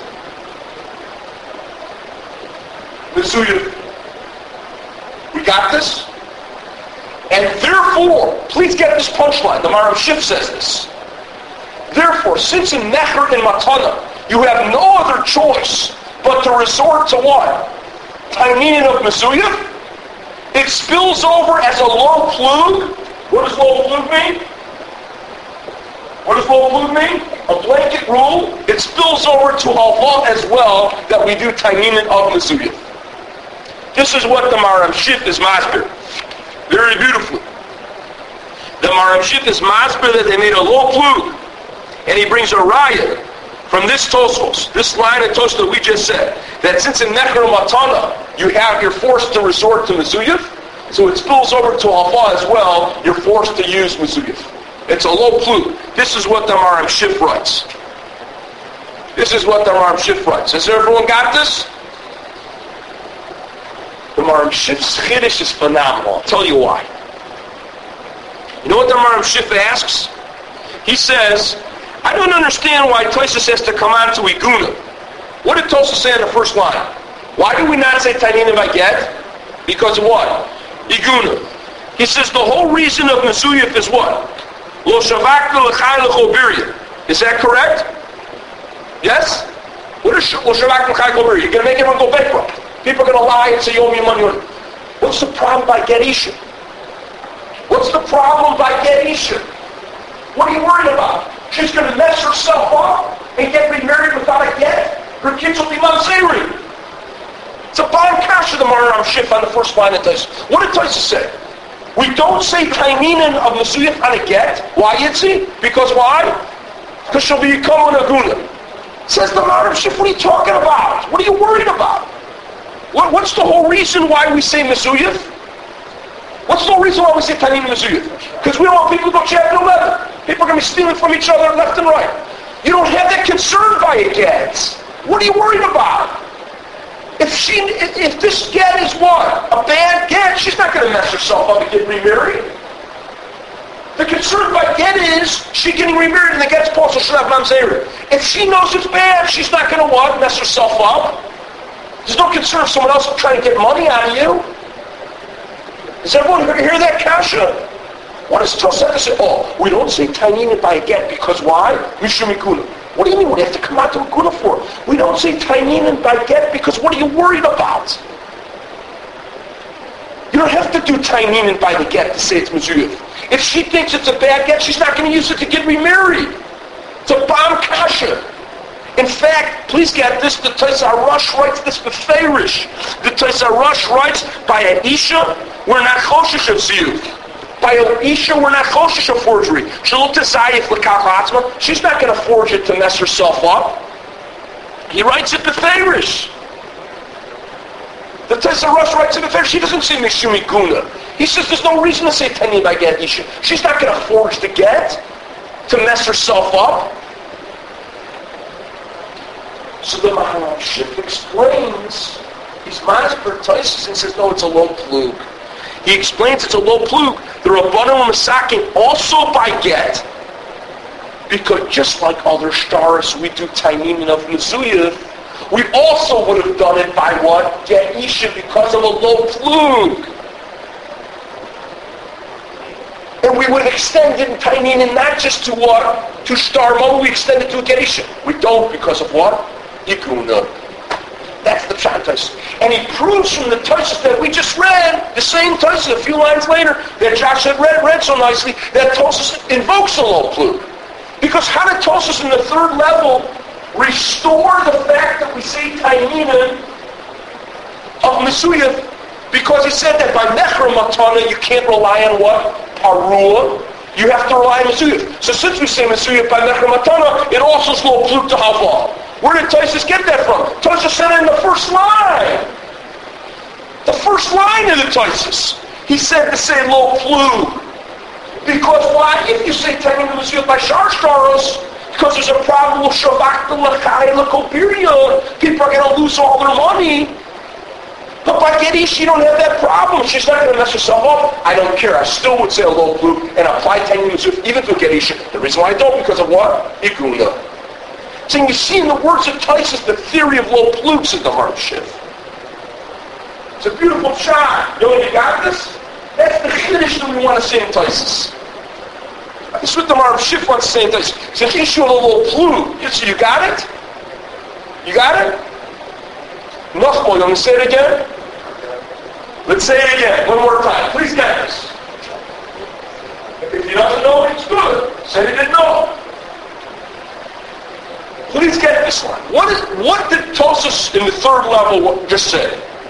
Mezuyif. We got this? And therefore, please get this punchline. The Maram Shif says this. Therefore, since in Mecher and Matana, you have no other choice but to resort to what? Taininin of Mezuyif? It spills over as a low plug. What does low plug mean? What does low plug mean? A blanket rule. It spills over to halva as well that we do Taininin of Mezuyif. This is what the Maram Shif is masbir. Very beautifully. The Maram Shif is masbir that they made a low plug. And he brings a raya from this Tosfos, this line of Tosfos that we just said, that since in Mecher Matana you're forced to resort to Mezuyif, so it spills over to halva as well, you're forced to use Mezuyif. It's a low plug. This is what the Maram Shif writes. This is what the Maram Shif writes. Has everyone got this? The Maram Shif's Chiddush is phenomenal. I'll tell you why. You know what the Maram Shif asks? He says, I don't understand why Tosfos has to come on to Iguna. What did Tosfos say in the first line? Why do we not say Taininin by get? Because of what? Iguna. He says the whole reason of Mezuyif is what? Lo shavakta l'chai l'chobiria. Is that correct? Yes? What is lo shavakta l'chai l'chobiria? You're going to make everyone go bankrupt. People are going to lie and say, you owe me money. What's the problem by get Isha? What's the problem by get Isha? What are you worried about? She's going to mess herself up and get remarried without a get? Her kids will be mamzeri. It's a bad kasha, the Maram Shif on the first line of Tosfos. What did Tosfos say? We don't say Taininin of Mezuyif on a get. Why, Yitzi? Because why? Because she'll become an aguna. Says the Maram Shif, what are you talking about? What are you worried about? What's the whole reason why we say Mezuyif? What's the whole reason why we say Taininin Mezuyif? Because we don't want people to go chapter 11. People are going to be stealing from each other left and right. You don't have that concern by a get. What are you worried about? If this get is what? A bad get, she's not going to mess herself up and get remarried. The concern by get is she getting remarried and the get's possible, she'll have mamzeri. If she knows it's bad, she's not going to what? Mess herself up. There's no concern of someone else trying to get money out of you. Does everyone hear that, Kasha? What does Tosfos say? Oh, we don't say Taininin by a get because why? Mishum Iguna. What do you mean? What do you have to come out to Iguna for? We don't say Taininin by get because what are you worried about? You don't have to do taininin by the get to say it's mezuyah. If she thinks it's a bad get, she's not going to use it to get remarried. It's a bomb kasha. In fact, please get this, the Taisa Rush writes this beferish. The Taisa Rush writes, by an Isha, we're not choshish of ziyuf. By an Isha, we're not choshish of forgery. She's not going to forge it to mess herself up. He writes it beferish. The Taisa Rush writes it beferish. He doesn't say Mishumi Guna. He says there's no reason to say Tani by get Isha. She's not going to forge the get to mess herself up. So the Maharaj Shif explains, he's Masber Taisus and says, no, it's a low plug. He explains it's a low plug. The Rabbanim Masakin also by get. Because just like other stars, we do Tainimin of Mezuyah, we also would have done it by what? Get Isha because of a low plug. And we would extend it in Tainimin not just to what? To Star Mo, we extend it to Get Isha. We don't because of what? Yikuna. That's the Pshat Taisus. And he proves from the Taisus that we just read, the same Taisus a few lines later, that Josh had read so nicely, that Taisus invokes a low plug. Because how did Taisus in the third level restore the fact that we say Tainina of Mesuyah? Because he said that by Nechra Matana you can't rely on what? Parua. You have to rely on Mesuyah. So since we say Mesuyah by Nechra Matana, it also is low plug to Hava. Where did Taisus get that from? Taisus said it in the first line. The first line of the Taisus. He said to say low plug. Because why? If you say Tainina Mesuyah by Shar Staros, because there's a problem with Shavakta Lachai Lakobiria, people are going to lose all their money. But by Gedish, you don't have that problem. She's not going to mess herself up. I don't care. I still would say a low plug and apply Tainina Mesuyah even to Gedish. The reason why I don't, because of what? Ikuna. So you see in the words of Taisus the theory of low plugs in the heart shift. It's a beautiful shot. You know when you got this? That's the Kiddush that we want to say in Taisus. This is what the Marv Schiff wants to say in Taisus. It's an issue of a low plug. So you got it? You got it? Nachmo, you want me to say it again? Let's say it again. One more time. Please get this. If he doesn't know, it's good. Say he didn't know. Please get this one. What did Tosas in the third level just say?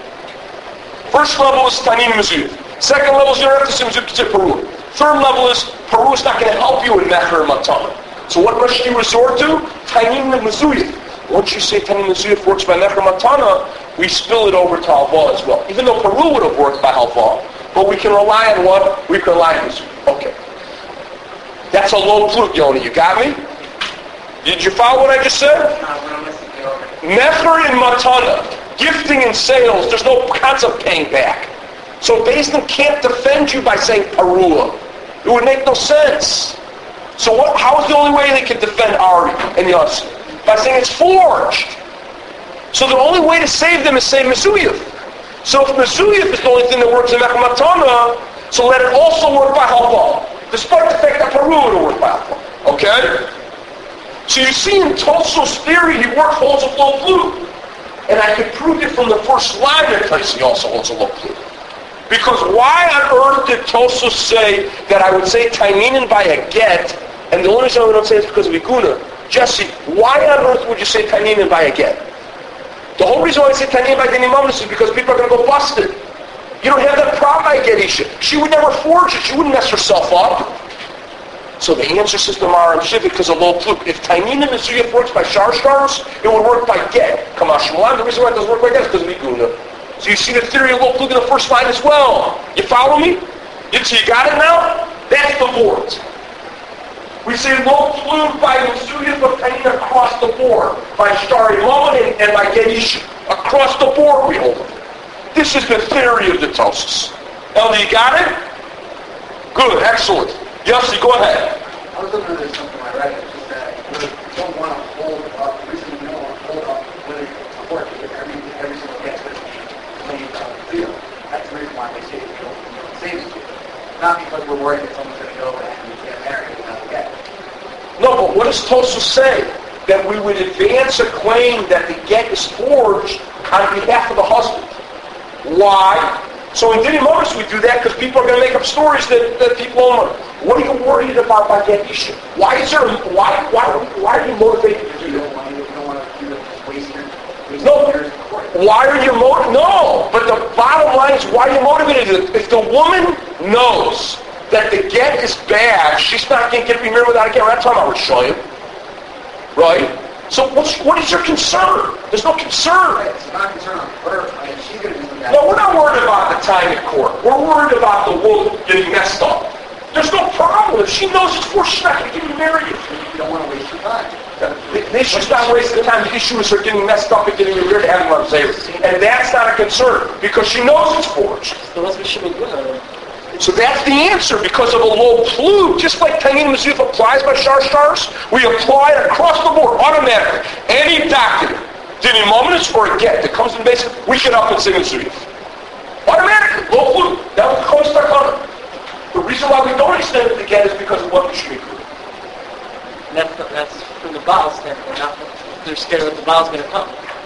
First level is Tainina Mesuyah. Second level is you don't have to say Mesuyah Peru. Third level is Peru is not going to help you in Mecher and Matana. So what must you resort to? Tainina Mesuyah. Once you say Tainina Mesuyah works by Mecher and Matana, we spill it over to Halva as well. Even though Peru would have worked by Halva, but we can rely on what? We can rely on Mesuyah. Okay. That's a low plug, Yoni. You got me? Did you follow what I just said? Mecher and Matana, gifting and sales, there's no concept of paying back. So Beis Din can't defend you by saying Parua. It would make no sense. So how is the only way they can defend Ari and the Yossi? By saying it's forged. So the only way to save them is say Mesuyah. So if Mesuyah is the only thing that works in Mecher Matana, so let it also work by Halva. Despite the fact that Parua would work by Halva. Okay? So you see in Toso's theory, he holds a low plug. And I could prove it from the first line that Taisi also holds a low plug. Because why on earth did Tosos say that I would say Taininin by a get, and the only reason I don't say it is because of Iguna? Jesse, why on earth would you say Taininin by a get? The whole reason why I say Taininin by Denimamus is because people are going to go busted. You don't have that problem by Gedisha. She would never forge it. She wouldn't mess herself up. So the answer says the Maram Shiv because of low plug. If Tainina Mesuyah works by Shar Stars, it would work by get. Kamash Mulan. The reason why it doesn't work by get is because of Iguna. So you see the theory of low plug in the first line as well. You follow me? So you got it now? That's the board. We say low plug by Mesuyah but Tainina across the board. By Shari Mohan and by Gedish. Across the board we hold it. This is the theory of the Tosis. Elder, you got it? Good, excellent. Yossi, go ahead. I was looking at this something I read. It's just that you don't want to hold up. The reason you don't want to hold up when it's support is every single guest is playing out the field. That's the reason why they say you don't save it. Not because we're worried that someone's going to go and get married and not get. No, but what does Tosus say? That we would advance a claim that the get is forged on behalf of the husband. Why? So in Dini Moments we do that because people are going to make up stories that people don't know. What are you worried about by that issue? Why are you motivated to do that? You don't want to do it wasting No. years in court. Why are you motivated? No, but the bottom line is why are you motivated? If the woman knows that the get is bad, she's not going to get remarried without a get. We're not talking about Rishayim, right? So what is your concern? There's no concern. It's not concerned on her. I mean, she's going to do something. No, we're not worried about the time in court. We're worried about the woman getting messed up. There's no problem. If she knows it's for, she's not going to get married. You don't want to waste your time. The issue's not wasting time. The issue is her getting messed up and getting married and having one And that's not a concern because she knows it's forged. So that's the answer because of a low plug. Just like Tanin Mazuf applies by Shar Stars, we apply it across the board automatically. Any document, Dini Moments or a get that comes in basic, we get up and sing Mazuf. Automatically, low plug. That would cost our comment. The reason why we don't extend it to get is because of what we should do. That's from the Baal standpoint, not they're scared that the Baal's going to come.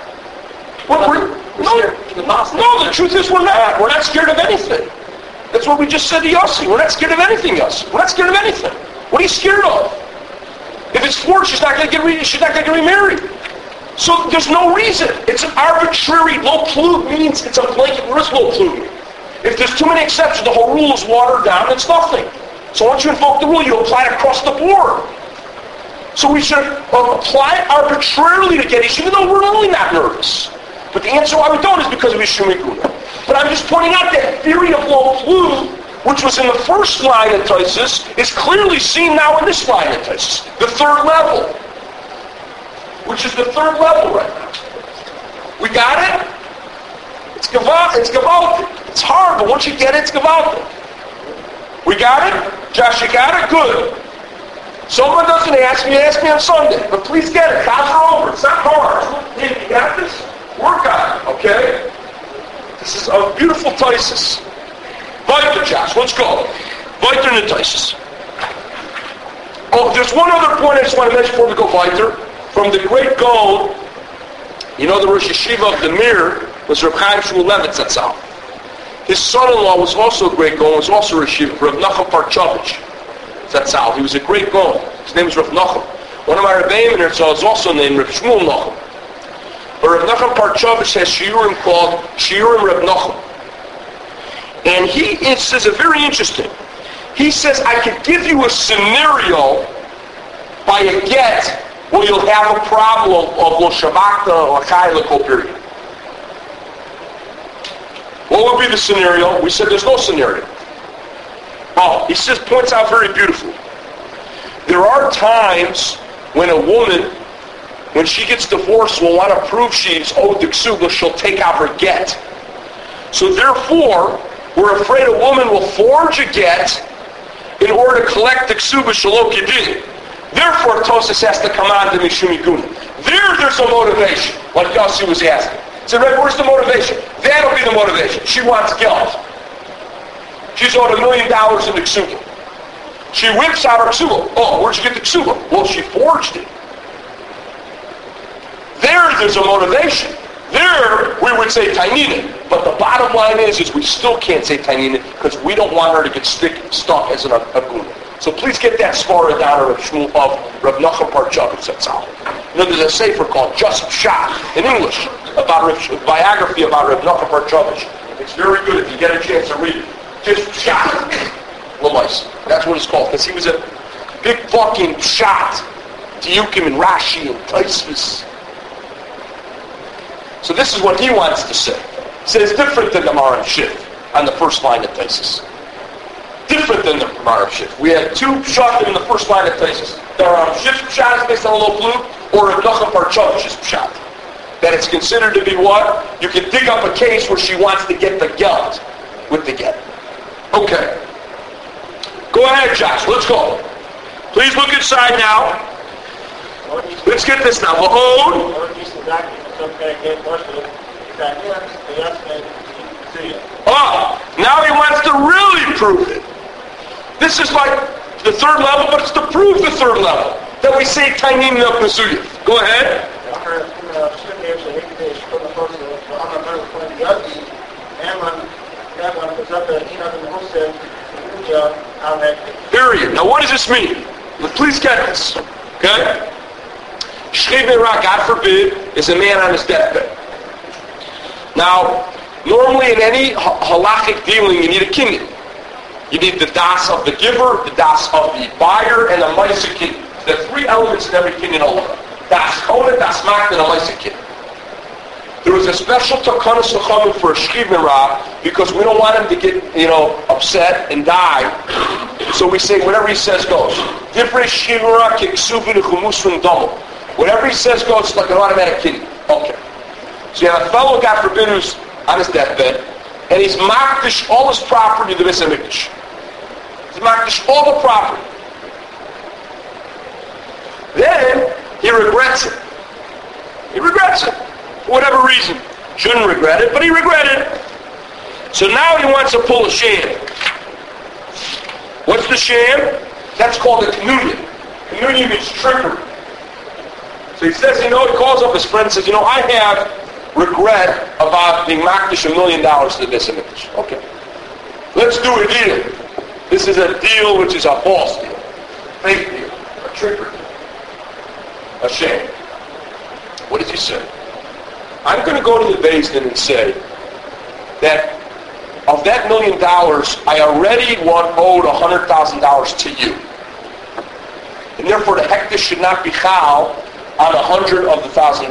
The truth is we're not. We're not scared of anything. That's what we just said to Yossi. We're not scared of anything, Yossi. We're not scared of anything. What are you scared of? If it's forged, she's not going to get remarried. So there's no reason. It's an arbitrary. Low plug means it's a blanket. Where is low plug? If there's too many exceptions, the whole rule is watered down. It's nothing. So once you invoke the rule, you apply it across the board. So we should apply it arbitrarily to Geddish, even though we're really not nervous. But the answer why we don't is because of Ishumikuna. But I'm just pointing out that theory of low plug, which was in the first line of Taisus, is clearly seen now in this line of Taisus, the third level, which is the third level right now. We got it? It's Gavaldik. It's hard, but once you get it, it's Gavaldik. We got it? Josh, you got it? Good. Someone doesn't ask me on Sunday. But please get it. How's it over? It's not hard. Hey, you got this? Work on it, okay? This is a beautiful Taisus. Weiter, Josh. Let's go. Weiter in the Taisus. Oh, there's one other point I just want to mention before we go weiter. From the great Gaon, you know the Rosh Yeshiva of the Mir was Reb Chaim Shmulevitz Zatzal. His son-in-law was also a great Gaon, was also Rosh Yeshiva, Reb Nachum Parchovich Zatzal. He was a great Gaon. His name was Reb Nachum. One of my Rebbeim in Herzl is also named Reb Shmuel Nachum. But Reb Nachum Parchovich has shiurim called Shiurim Reb Nachum. And he says it very interesting. He says, I could give you a scenario by a get where you'll have a problem of Lo Shabakta Lachai Leko period. What would be the scenario? We said there's no scenario. Oh, he says, points out very beautifully. There are times when a woman, when she gets divorced, will want to prove she's owed the ksuba, she'll take out her get. So therefore, we're afraid a woman will forge a get in order to collect the ksuba shalok yedin. Therefore, Tosas has to come on to Mishumi Guna. There's a motivation, like Yossi was asking. So, Red, where's the motivation? That'll be the motivation. She wants guilt. She's owed $1 million in the ksuba. She whips out her ksuba. Oh, where'd you get the ksuba? Well, she forged it. There's a motivation. There, we would say tainina. But the bottom line is we still can't say tainina because we don't want her to get stuck as an aguna. So please get that svara down of Reb Nachum Parchovich Zatzal. You know, there's a sefer called Just Pshat in English about a biography about Reb Nachum Parchovich. It's very good if you get a chance to read it. Just Pshat. Lamais. That's what it's called because he was a big fucking Pshat. Diukim and Rashi and Taisvis. So this is what he wants to say. He says different than the Maram Shif on the first line of Taisus. Different than the Maram Shif. We had two pshat in the first line of Taisus. The Maram Shif pshat is based on a low blue, or a Nachum Parchovich pshat. That it's considered to be what? You can dig up a case where she wants to get the gelt with the get. Okay. Go ahead, Josh. Let's go. Please look inside now. Let's get this now. Now he wants to really prove it. This is like the third level, but it's to prove the third level. That we say Tainim Milk Nasuya. Go ahead. Period. Now what does this mean? Please get this. Okay? Shchiv Ra, God forbid, is a man on his deathbed. Now, normally in any halachic dealing, you need a kinyan. You need the das of the giver, the das of the buyer, and a maisa kinyan. There are three elements in every kinyan halacha. Das kona, das mak, and a maisa kinyan. There was a special takanas l'chamim for a shchiv Ra because we don't want him to get, upset and die. So we say whatever he says goes. Different shchiv Ra kiksuvi l'chumusvin domo. Whatever he says goes, it's like an automatic kinyan. Okay. So you have a fellow, God forbid, who's on his deathbed, and he's makdish all his property to the Beis HaMikdash. He's makdish all the property. Then he regrets it. He regrets it. For whatever reason. Shouldn't regret it, but he regretted it. So now he wants to pull a sham. What's the sham? That's called a communion. Communion means trickery. So he says, he calls up his friend and says, I have regret about being makdish $1 million to the Beis HaMikdash. Okay. Let's do a deal. This is a deal which is a false deal. Fake deal. A trickery. A shame. What does he say? I'm going to go to the Beis Din and say that of that $1 million, I already owed $100,000 to you. And therefore the hektish should not be chal on $100,000 of the $1,000.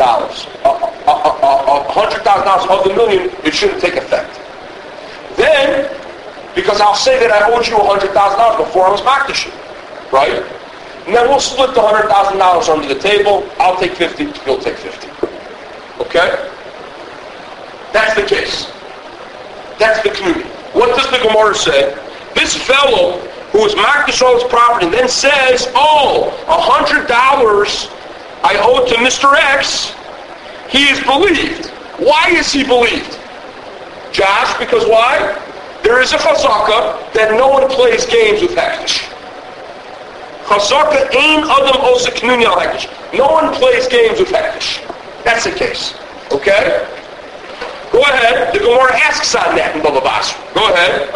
$100,000 of the $1 million, it shouldn't take effect. Then, because I'll say that I owed you $100,000 before I was makdish, right? And then we'll split the $100,000 under the table. I'll take 50, you'll take 50. Okay? That's the case. That's the community. What does the Gemara say? This fellow who is makdish all his property and then says, $100 I owe to Mr. X, he is believed. Why is he believed? Josh, because why? There is a chazaka that no one plays games with hektish. Chazaka ein adam osa k'nuni al hektish. No one plays games with hektish. That's the case. Okay? Go ahead. The Gemara asks on that in Baba Basra. Go ahead.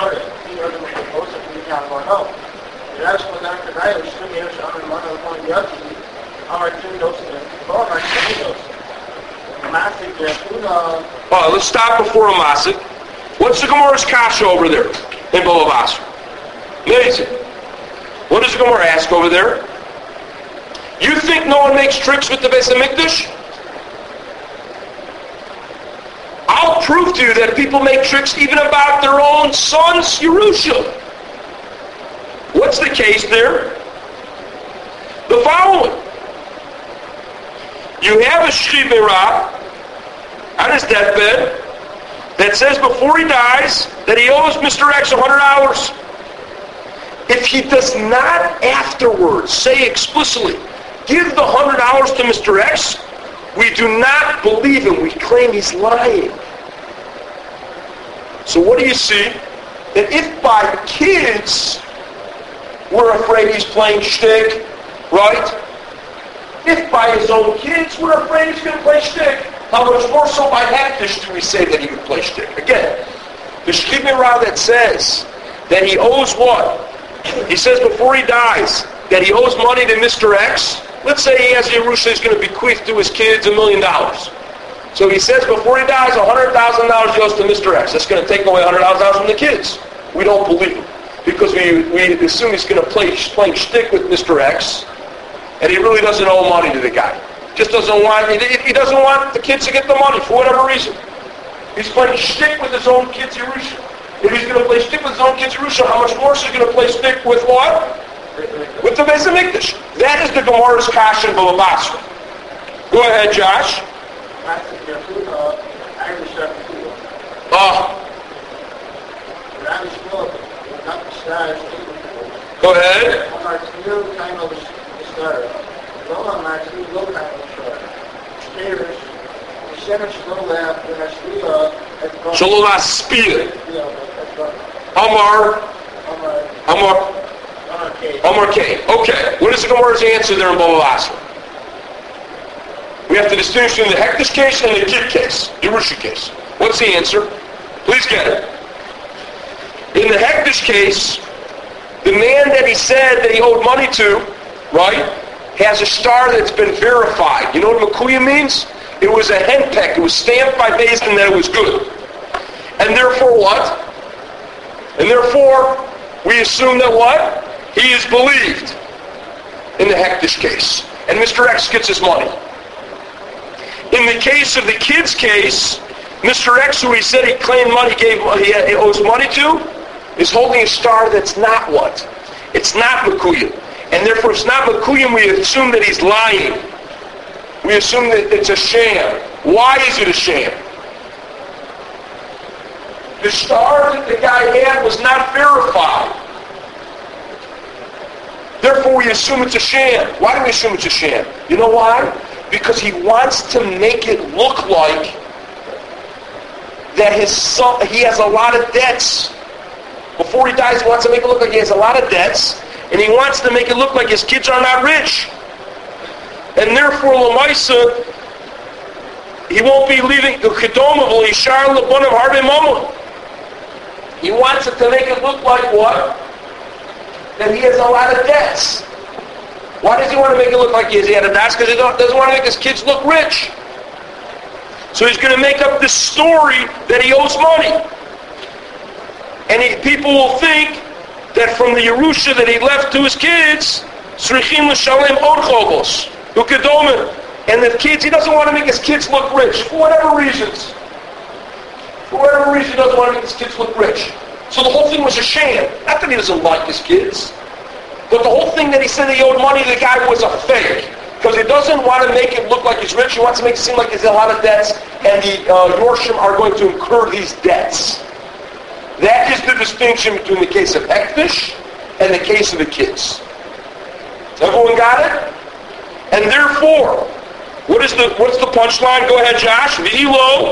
Let's stop before a masik. What's the Gemara's kasha over there in Baba Basra? Amazing. What does the Gemara ask over there? You think no one makes tricks with the Beis HaMikdash? I'll prove to you that people make tricks even about their own son's Yerusha. What's the case there? The following. You have a shchiv Ra on his deathbed that says before he dies that he owes Mr. X $100. If he does not afterwards say explicitly, give the $100 to Mr. X, we do not believe him. We claim he's lying. So what do you see? That if by kids we're afraid he's playing shtick, right? If by his own kids we're afraid he's going to play shtick, how much more so by hektish do we say that he would play shtick? Again, the shchiv Ra that says that he owes what? He says before he dies that he owes money to Mr. X. Let's say he has a Yerusha, he's going to bequeath to his kids $1 million. So he says before he dies, $100,000 goes to Mr. X. That's going to take away $100,000 from the kids. We don't believe him. Because we assume he's going to playing shtick with Mr. X, and he really doesn't owe money to the guy. Just doesn't want, he doesn't want the kids to get the money for whatever reason. He's playing shtick with his own kids' Yerusha. If he's going to play shtick with his own kids' Yerusha, how much more is he going to play shtick with what? With the Beis HaMikdash. That is the Gemara's kasha in Baba Basra. Go ahead, Josh. Go ahead. Shalom Aspir. Amar K. Okay. What is the Gemara's answer there in Baba Basra? We have to distinguish between the hektish case and the kid case, the Yerusha case. What's the answer? Please get it. In the hektish case, The man that he said that he owed money to, right, has a star that's been verified. You know what Makuya means? It was a henpeck. It was stamped by Beis Din that it was good. And therefore what? And therefore, we assume that what? He is believed in the Hektish case. And Mr. X gets his money. In the case of the kid's case, Mr. X, who he said he claimed money, he owes money to, is holding a star that's not what? It's not Makuyim. And therefore, if it's not Makuyim, we assume that he's lying. We assume that it's a sham. Why is it a sham? The star that the guy had was not verified. Therefore, we assume it's a sham. Why do we assume it's a sham? You know why? Because he wants to make it look like that his son, he has a lot of debts. Before he dies, he wants to make it look like he has a lot of debts, and he wants to make it look like his kids are not rich. And therefore, Lamaisa, he won't be leaving He wants it to make it look like what? That he has a lot of debts. Why does he want to make it look like he has a lot of debts? Because he doesn't want to make his kids look rich. So he's going to make up this story that he owes money. And people will think that from the Yerusha that he left to his kids, Srichim l'shalem od chobos, ukedomim. And the kids, he doesn't want to make his kids look rich, for whatever reasons. For whatever reason, he doesn't want to make his kids look rich. So the whole thing was a sham. Not that he doesn't like his kids, but the whole thing that he said he owed money to the guy was a fake. Because he doesn't want to make it look like he's rich. He wants to make it seem like he's a lot of debts, and the Yorshim are going to incur these debts. That is the distinction between the case of Hektish and the case of the kids. Everyone got it? And therefore, what's the punchline? Go ahead, Josh. V'ilo.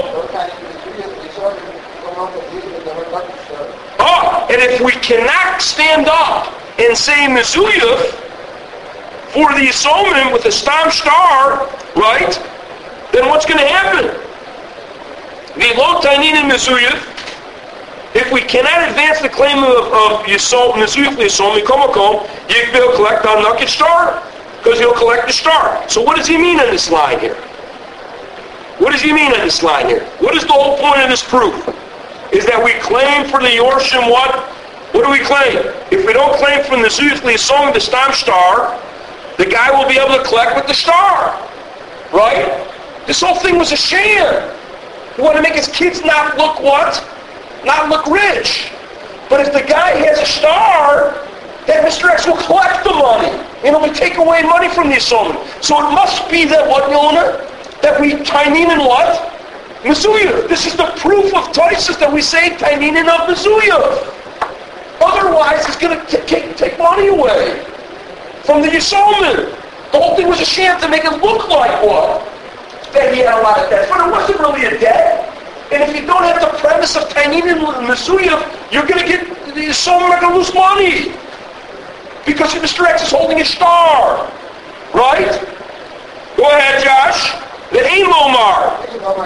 And if we cannot stand up and say Mezuyah for the Yisomim with a stam star, right? Then what's going to happen? V'ilo tainin and Mezuyah. If we cannot advance the claim of Mezuyah for Yisomim, he'll collect on Nucket star. Because he'll collect the star. So what does he mean in this line here? What does he mean in this line here? What is the whole point of this proof? Is that we claim for the Yorshim what? What do we claim? If we don't claim from the Zuyuth L'Yisomim, the stam star, the guy will be able to collect with the star. Right? This whole thing was a sham. He wanted to make his kids not look what? Not look rich. But if the guy has a star, then Mr. X will collect the money. And it will take away money from the Yisomim. So it must be that what, Yonah? That we tainin in what? Mezuyah. This is the proof of Taisus that we say tainin of Mezuyah. Otherwise, it's going to take money away from the Yisomim. The whole thing was a sham to make it look like what? That he had a lot of debt. But it wasn't really a debt. And if you don't have the premise of tainin and Mezuyah, you're going to get, the Yisomim are going to lose money. Because Mr. X is holding a star. Right? Go ahead, Josh. The Amomar.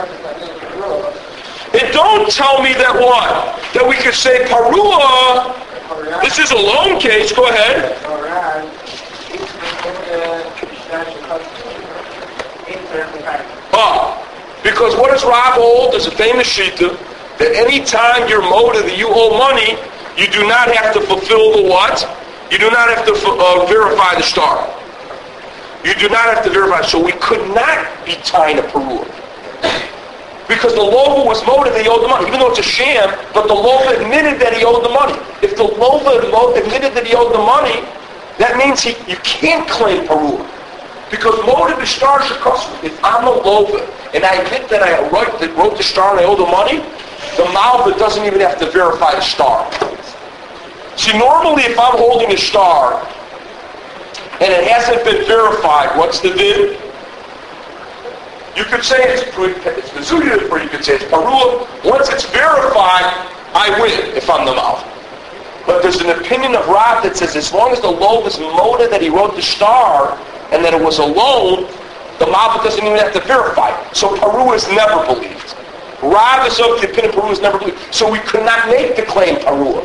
And don't tell me that what? That we could say Parua. This is a loan case. Go ahead. Because what does Rav hold? There's a famous shita that any time you're motive that you owe money, you do not have to fulfill the what? You do not have to verify the star. You do not have to verify. So we could not be tying a Perua. Because the Lova was motive that he owed the money. Even though it's a sham, but the Lova admitted that he owed the money. If the Lova admitted that he owed the money, that means you can't claim Perua. Because motive the star should cost me. If I'm a Lova, and I admit that I wrote the star and I owe the money, the Malva doesn't even have to verify the star. See, normally if I'm holding a star and it hasn't been verified, what's the din? You could say it's Mezuyah, or you could say it's Parua. Once it's verified, I win if I'm the Malva. But there's an opinion of Rav that says as long as the loan is motive that he wrote the star and that it was a loan, the Malva doesn't even have to verify it. So Parua is never believed. Rav is of the opinion Parua is never believed. So we could not make the claim Parua.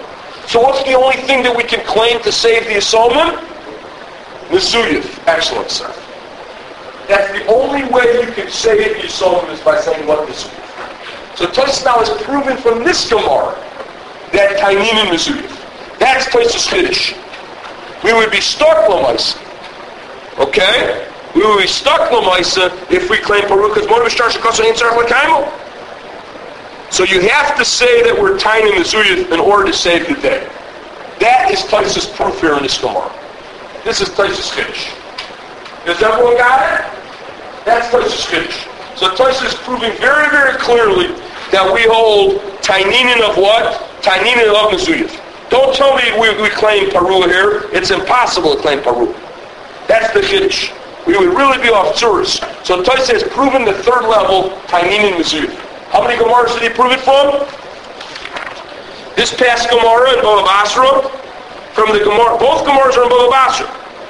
So what's the only thing that we can claim to save the Yisomim? Mezuyif. Excellent, sir. That's the only way you can save the Yisomim is by saying what Mezuyif. So Tosfos now has proven from this Gemara that Tainin and Mezuyif. That's Tosfos Chiddush. We would be stuck Lamaisa. Okay? We would be stuck Lamaisa if we claim Paru because Moed B'Shtar Shekasu Ein Tzarech L'Kaimo. So you have to say that we're Tainin and Mezuyif in order to save the day. That is Tosfos' proof here in this Gemara. This is Tosfos Chiddush. Does everyone got it? That's Tosfos Chiddush. So Tosfos is proving very, very clearly that we hold Taininin of what? Taininin of Mezuyif. Don't tell me we claim Parua here. It's impossible to claim Parua. That's the Chiddush. We would really be off tours. So Tosfos has proven the third level, Taininin Mezuyif. How many Gemaras did he prove it from? This past Gemara in Bava Basra, from the Gemara, both Gemaras are in Bava Basra.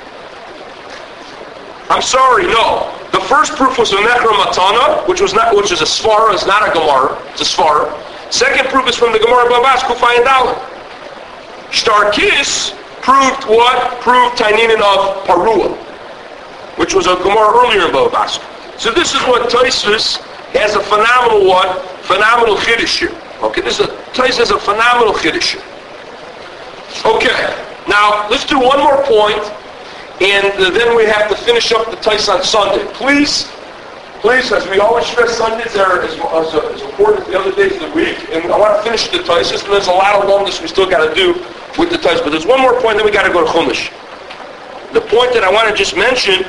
I'm sorry, no. The first proof was from Nechra Matana, which is a Svara, it's not a Gemara, it's a Svara. Second proof is from the Gemara Bava Basra, Kufay and Dalet. Shtar Kis proved what? Proved Taininin of Parua, which was a Gemara earlier in Bava Basra. So this is what Tosfos has a phenomenal what? Phenomenal Chiddush here. Okay, Tosfos has a phenomenal Chiddush here. Okay, now let's do one more point, and then we have to finish up the Tosfos on Sunday. Please, as we always stress, Sundays are as important as the other days of the week, and I want to finish the Tosfos, and there's a lot of longness we still got to do with the Tosfos, but there's one more point, then we got to go to Chumash. The point that I want to just mention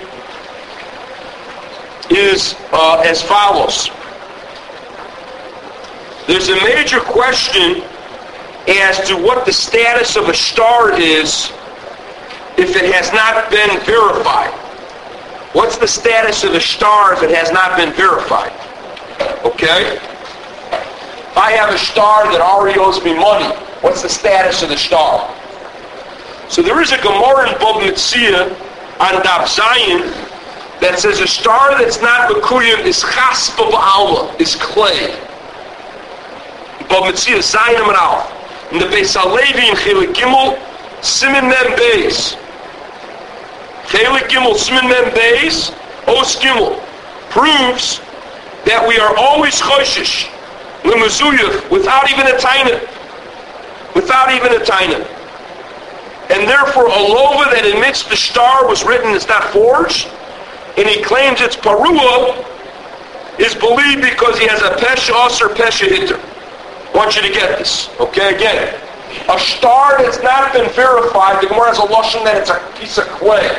is as follows. There's a major question as to what the status of a star is if it has not been verified. What's the status of a star if it has not been verified? Okay? If I have a star that already owes me money, what's the status of the star? So there is a Gemara in Bava Metzia on Daf Zayin that says a star that's not Mekuyim is Chaspa B'Alma, is clay. Bava Metzia, Zayin and Aleph. In the Beis HaLevi in Chelik Gimel, Siman Mem Beis. Chelik Gimel, Siman Mem Beis, Os Gimel, proves that we are always Choshish, L'Mezuyach, without even a Taina. Without even a Taina. And therefore, a lova that admits the star was written, it's not forged, and he claims it's Parua, is believed because he has a Pesha Os or Pesha Hitter. I want you to get this. Okay, again. A star that's not been verified, the Gemara has a lotion that it's a piece of clay.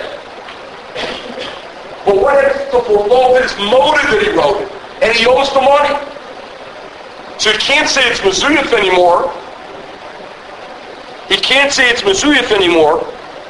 But what if the lova's motive that he wrote it? And he owes the money. So he can't say it's Mezuyif anymore. He can't say it's Mezuyif anymore.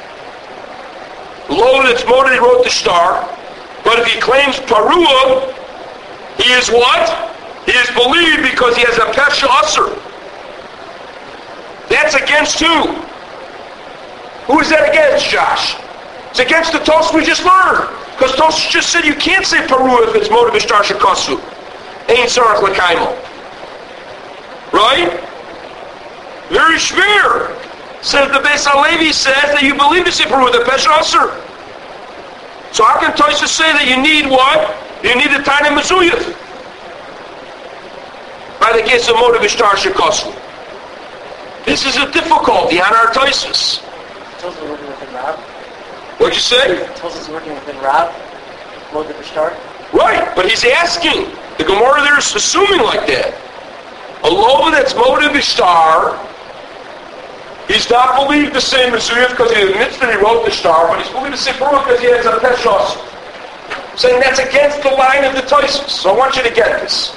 Lo, that's motive, he wrote the star. But if he claims Parua, he is what? He is believed because he has a Pesha Asr. That's against who? Who is that against, Josh? It's against the Tosfos we just learned. Because Tosfos just said you can't say Parua if it's Moed B'Shtar Shekasu. Ein Tzarech L'Kaimo. Right? Very schwer. Says the Beis HaLevi says that you believe to say Parua, the Pesha Asr. So how can Tosfos say that you need what? You need the Taina Mezuyif. By the case of Moed B'Shtar Shekasu. This is a difficulty on our Tosfos. Tosfos working within Rav. What'd you say? Tosfos working within Rav. Moed B'Shtar. Right, but he's asking. The Gemara there is assuming like that. A lova that's Moed B'Shtar, he's not believed the same Mezuyif because he admits that he wrote the star, but he's believed to say Baruch because he has a Peshos. Saying that's against the line of the Tosfos. So I want you to get this.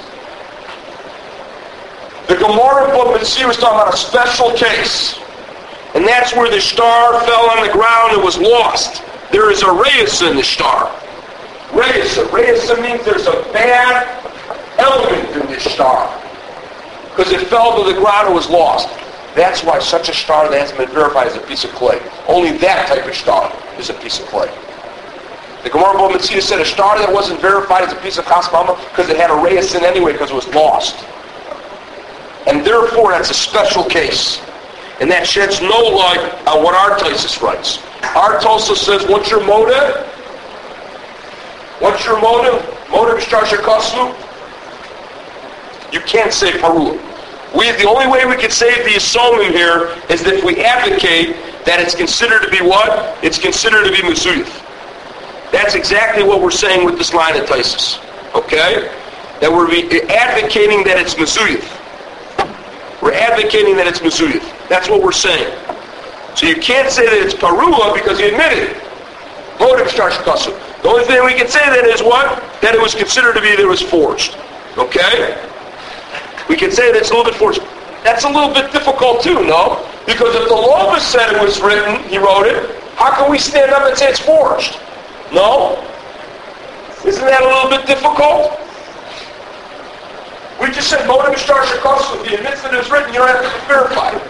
The Gemara in Bava Metzia was talking about a special case. And that's where the star fell on the ground and was lost. There is a reis in the star. Reis means there's a bad element in this star. Because it fell to the ground and was lost. That's why such a star that hasn't been verified is a piece of clay. Only that type of star is a piece of clay. The Gemara in Bava Metzia said a star that wasn't verified is a piece of chasmama because it had a reis in anyway because it was lost. And therefore, that's a special case. And that sheds no light on what our Tosfos writes. Our Tosfos says, what's your motive? What's your motive? Motive is Shtar Shekasnu? You can't say Parua. The only way we can save the Yisomim here is that if we advocate that it's considered to be what? It's considered to be Mezuyif. That's exactly what we're saying with this line of Tosfos. Okay? That we're advocating that it's Mezuyif. We're advocating that it's Mezuyif. That's what we're saying. So you can't say that it's Parua because you admitted it. Motive Shtar Shekasnu. The only thing we can say then is what? That it was considered to be that it was forged. Okay? We can say that it's a little bit forged. That's a little bit difficult too, no? Because if the Lovis said it was written, he wrote it, how can we stand up and say it's forged? No? Isn't that a little bit difficult? We just said Modim Shtar Shekasnu. If he admits that it was written, you don't have to verify it.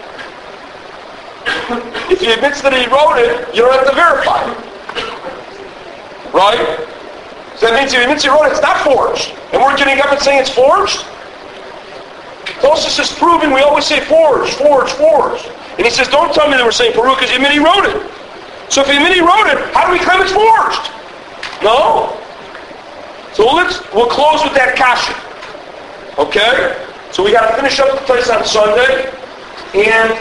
If he admits that he wrote it, you don't have to verify it. Right? So that means if he admits he wrote it, it's not forged. And we're getting up and saying it's forged? Tosfos is proving we always say forged, forged, forged. And he says, don't tell me that we're saying Parua because you admit he wrote it. So if you admit he wrote it, how do we claim it's forged? No? So we'll close with that kasha. Okay? So we got to finish up the place on Sunday. And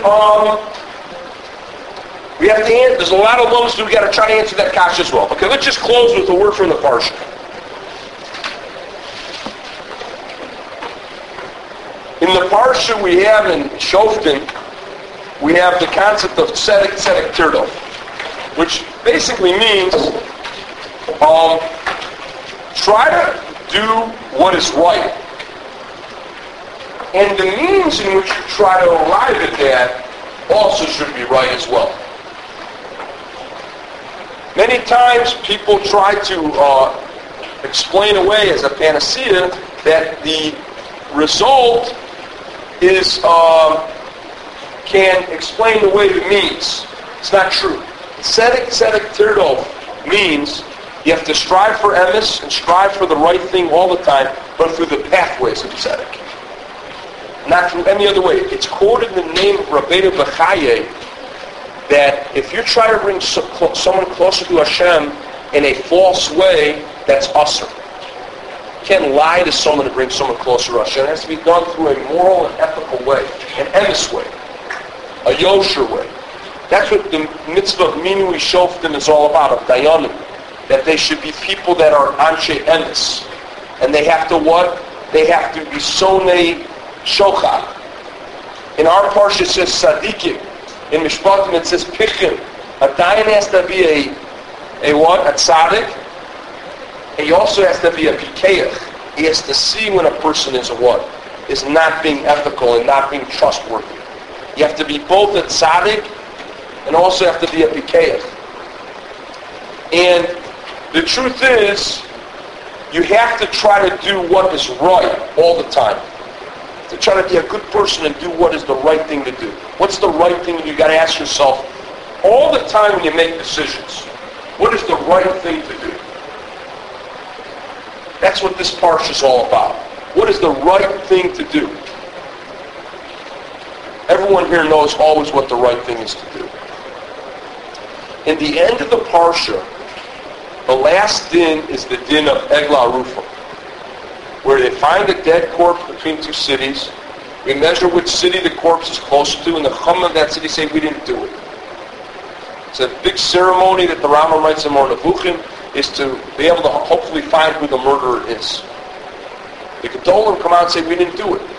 we have to answer. There's a lot of moments that we got to try to answer that kasha as well. Okay, let's just close with a word from the Parsha. In the Parsha we have in Shoftim, we have the concept of tzedek tirdof, which basically means try to do what is right. And the means in which you try to arrive at that also should be right as well. Many times people try to explain away as a panacea that the result is can explain away the means. It's not true. Tzedek tirdof means you have to strive for emes and strive for the right thing all the time, but through the pathways of tzedek. Not through any other way. It's quoted in the name of Rabbeinu Bechaye that if you try to bring someone closer to Hashem in a false way, that's usher. You can't lie to someone to bring someone closer to Hashem. It has to be done through a moral and ethical way, an emes way, a yosher way. That's what the mitzvah of minui shoftim is all about, of dayanim. That they should be people that are anshe emes. And they have to what? They have to be sonei shochad. In our parsha it says tzadikim. In Mishpatim it says pichim. A dayan has to be a what? A tzaddik. And he also has to be a pikeach. He has to see when a person is a what? Is not being ethical and not being trustworthy. You have to be both a tzaddik and also have to be a pikeach. And the truth is, you have to try to do what is right all the time. To try to be a good person and do what is the right thing to do. What's the right thing? You got to ask yourself all the time when you make decisions. What is the right thing to do? That's what this parsha is all about. What is the right thing to do? Everyone here knows always what the right thing is to do. In the end of the parsha, the last din is the din of Eglah Rufa, where they find a dead corpse between two cities. We measure which city the corpse is closer to, and the chum of that city say, we didn't do it. It's a big ceremony that the Rambam writes in Mor Nevuchim, is to be able to hopefully find who the murderer is. The Gedolim come out and say, we didn't do it.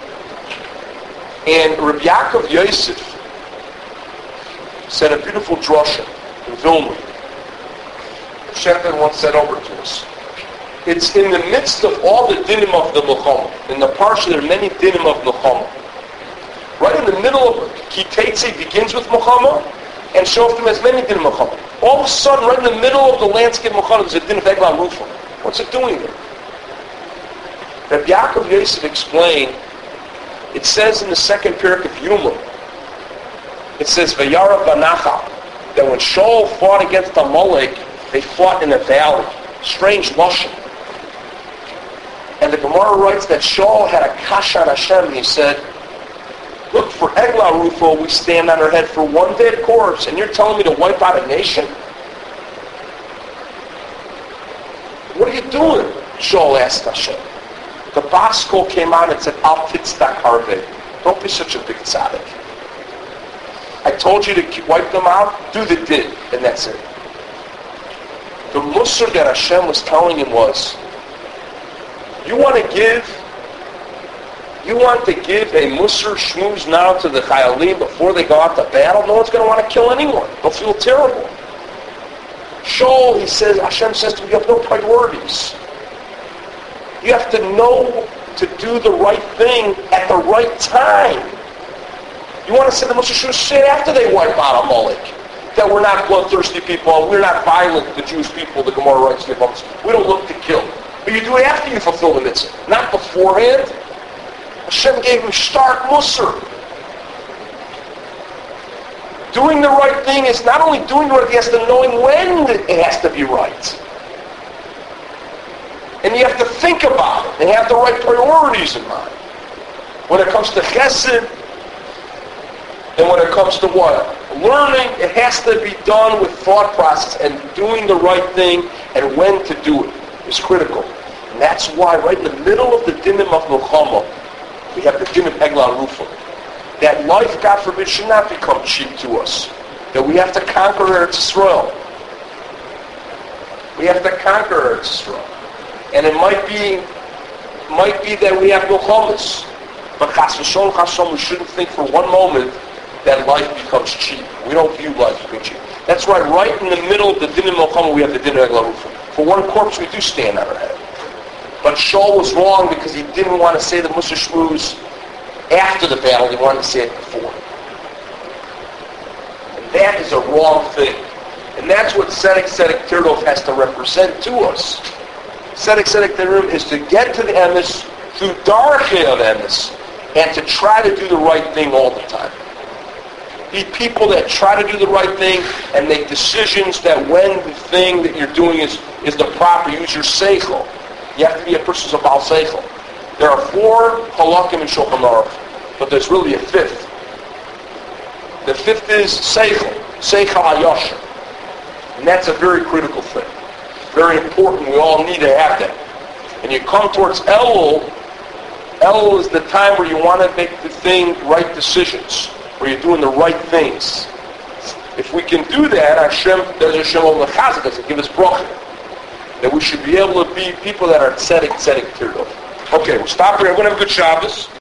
And Rabbi Yaakov Yosef said a beautiful drasha in Vilna. Shepard once said over to us. It's in the midst of all the dinim of the Milchama. In the parsha there are many dinim of Milchama. Right in the middle of Kitetze begins with Milchama, and Shoftim has many dinim of Milchama. All of a sudden, right in the middle of the landscape of Milchama, there's a din of Eglah Rufa. What's it doing there? Rabbi Yaakov Yosef explained, it says in the second parak of Yuma, it says, Vayara Banacha, that when Shaul fought against Amalek, they fought in a valley. Strange lashon. And the Gemara writes that Shaul had a kasha on Hashem, and he said, look, for Eglah Rufo, we stand on our head for one dead corpse, and you're telling me to wipe out a nation? What are you doing? Shaul asked Hashem. The Basko came out and said, Al titzdak harveh. Don't be such a big tzaddik. I told you to wipe them out, do the din, and that's it. The Musar that Hashem was telling him was, you want to give a Musar shmooze now to the Chayalim before they go out to battle? No one's going to want to kill anyone. They'll feel terrible. Shaul, Hashem says to him, you have no priorities. You have to know to do the right thing at the right time. You want to say the Musar should say after they wipe out Amalek that we're not bloodthirsty people, we're not violent, the Jewish people, the Gemara writes, we don't look to kill. But you do it after you fulfill the mitzvah, not beforehand. Hashem gave him stark Musar. Doing the right thing is not only doing the right thing, he has to knowing when it has to be right. And you have to think about it and have the right priorities in mind. When it comes to chesed, and when it comes to what? Learning, it has to be done with thought process, and doing the right thing and when to do it is critical. And that's why right in the middle of the dinim of Milchama, we have the din of Eglah Rufo. That life, God forbid, should not become cheap to us. That we have to conquer Eretz Yisrael. We have to conquer Eretz Yisrael. And it might be that we have Milchamas. But Chas v'Shalom, we shouldn't think for one moment that life becomes cheap. We don't view life as being cheap. That's right, right in the middle of the din of Milchama, we have the din of Eglah Rufo. For one corpse, we do stand on our head. But Shaul was wrong because he didn't want to say the Musar Shmuz after the battle. He wanted to say it before. And that is a wrong thing. And that's what Tzedek Tirov has to represent to us. Tzedek Tirov is to get to the emes through Darchei of emes and to try to do the right thing all the time. Be people that try to do the right thing and make decisions that when the thing that you're doing is the proper, use your seichel. You have to be a person who's a Baal Seichel. There are 4 halakim in Shulchan Aruch, but there's really a 5th. The 5th is Seichel HaYosher. And that's a very critical thing. Very important. We all need to have that. And you come towards Elul. Elul is the time where you want to make the right decisions, where you're doing the right things. If we can do that, Hashem will mechazik us and give us bracha. That we should be able to be people that are tzedek tirov. Okay, we'll stop here. Everyone have a good Shabbos.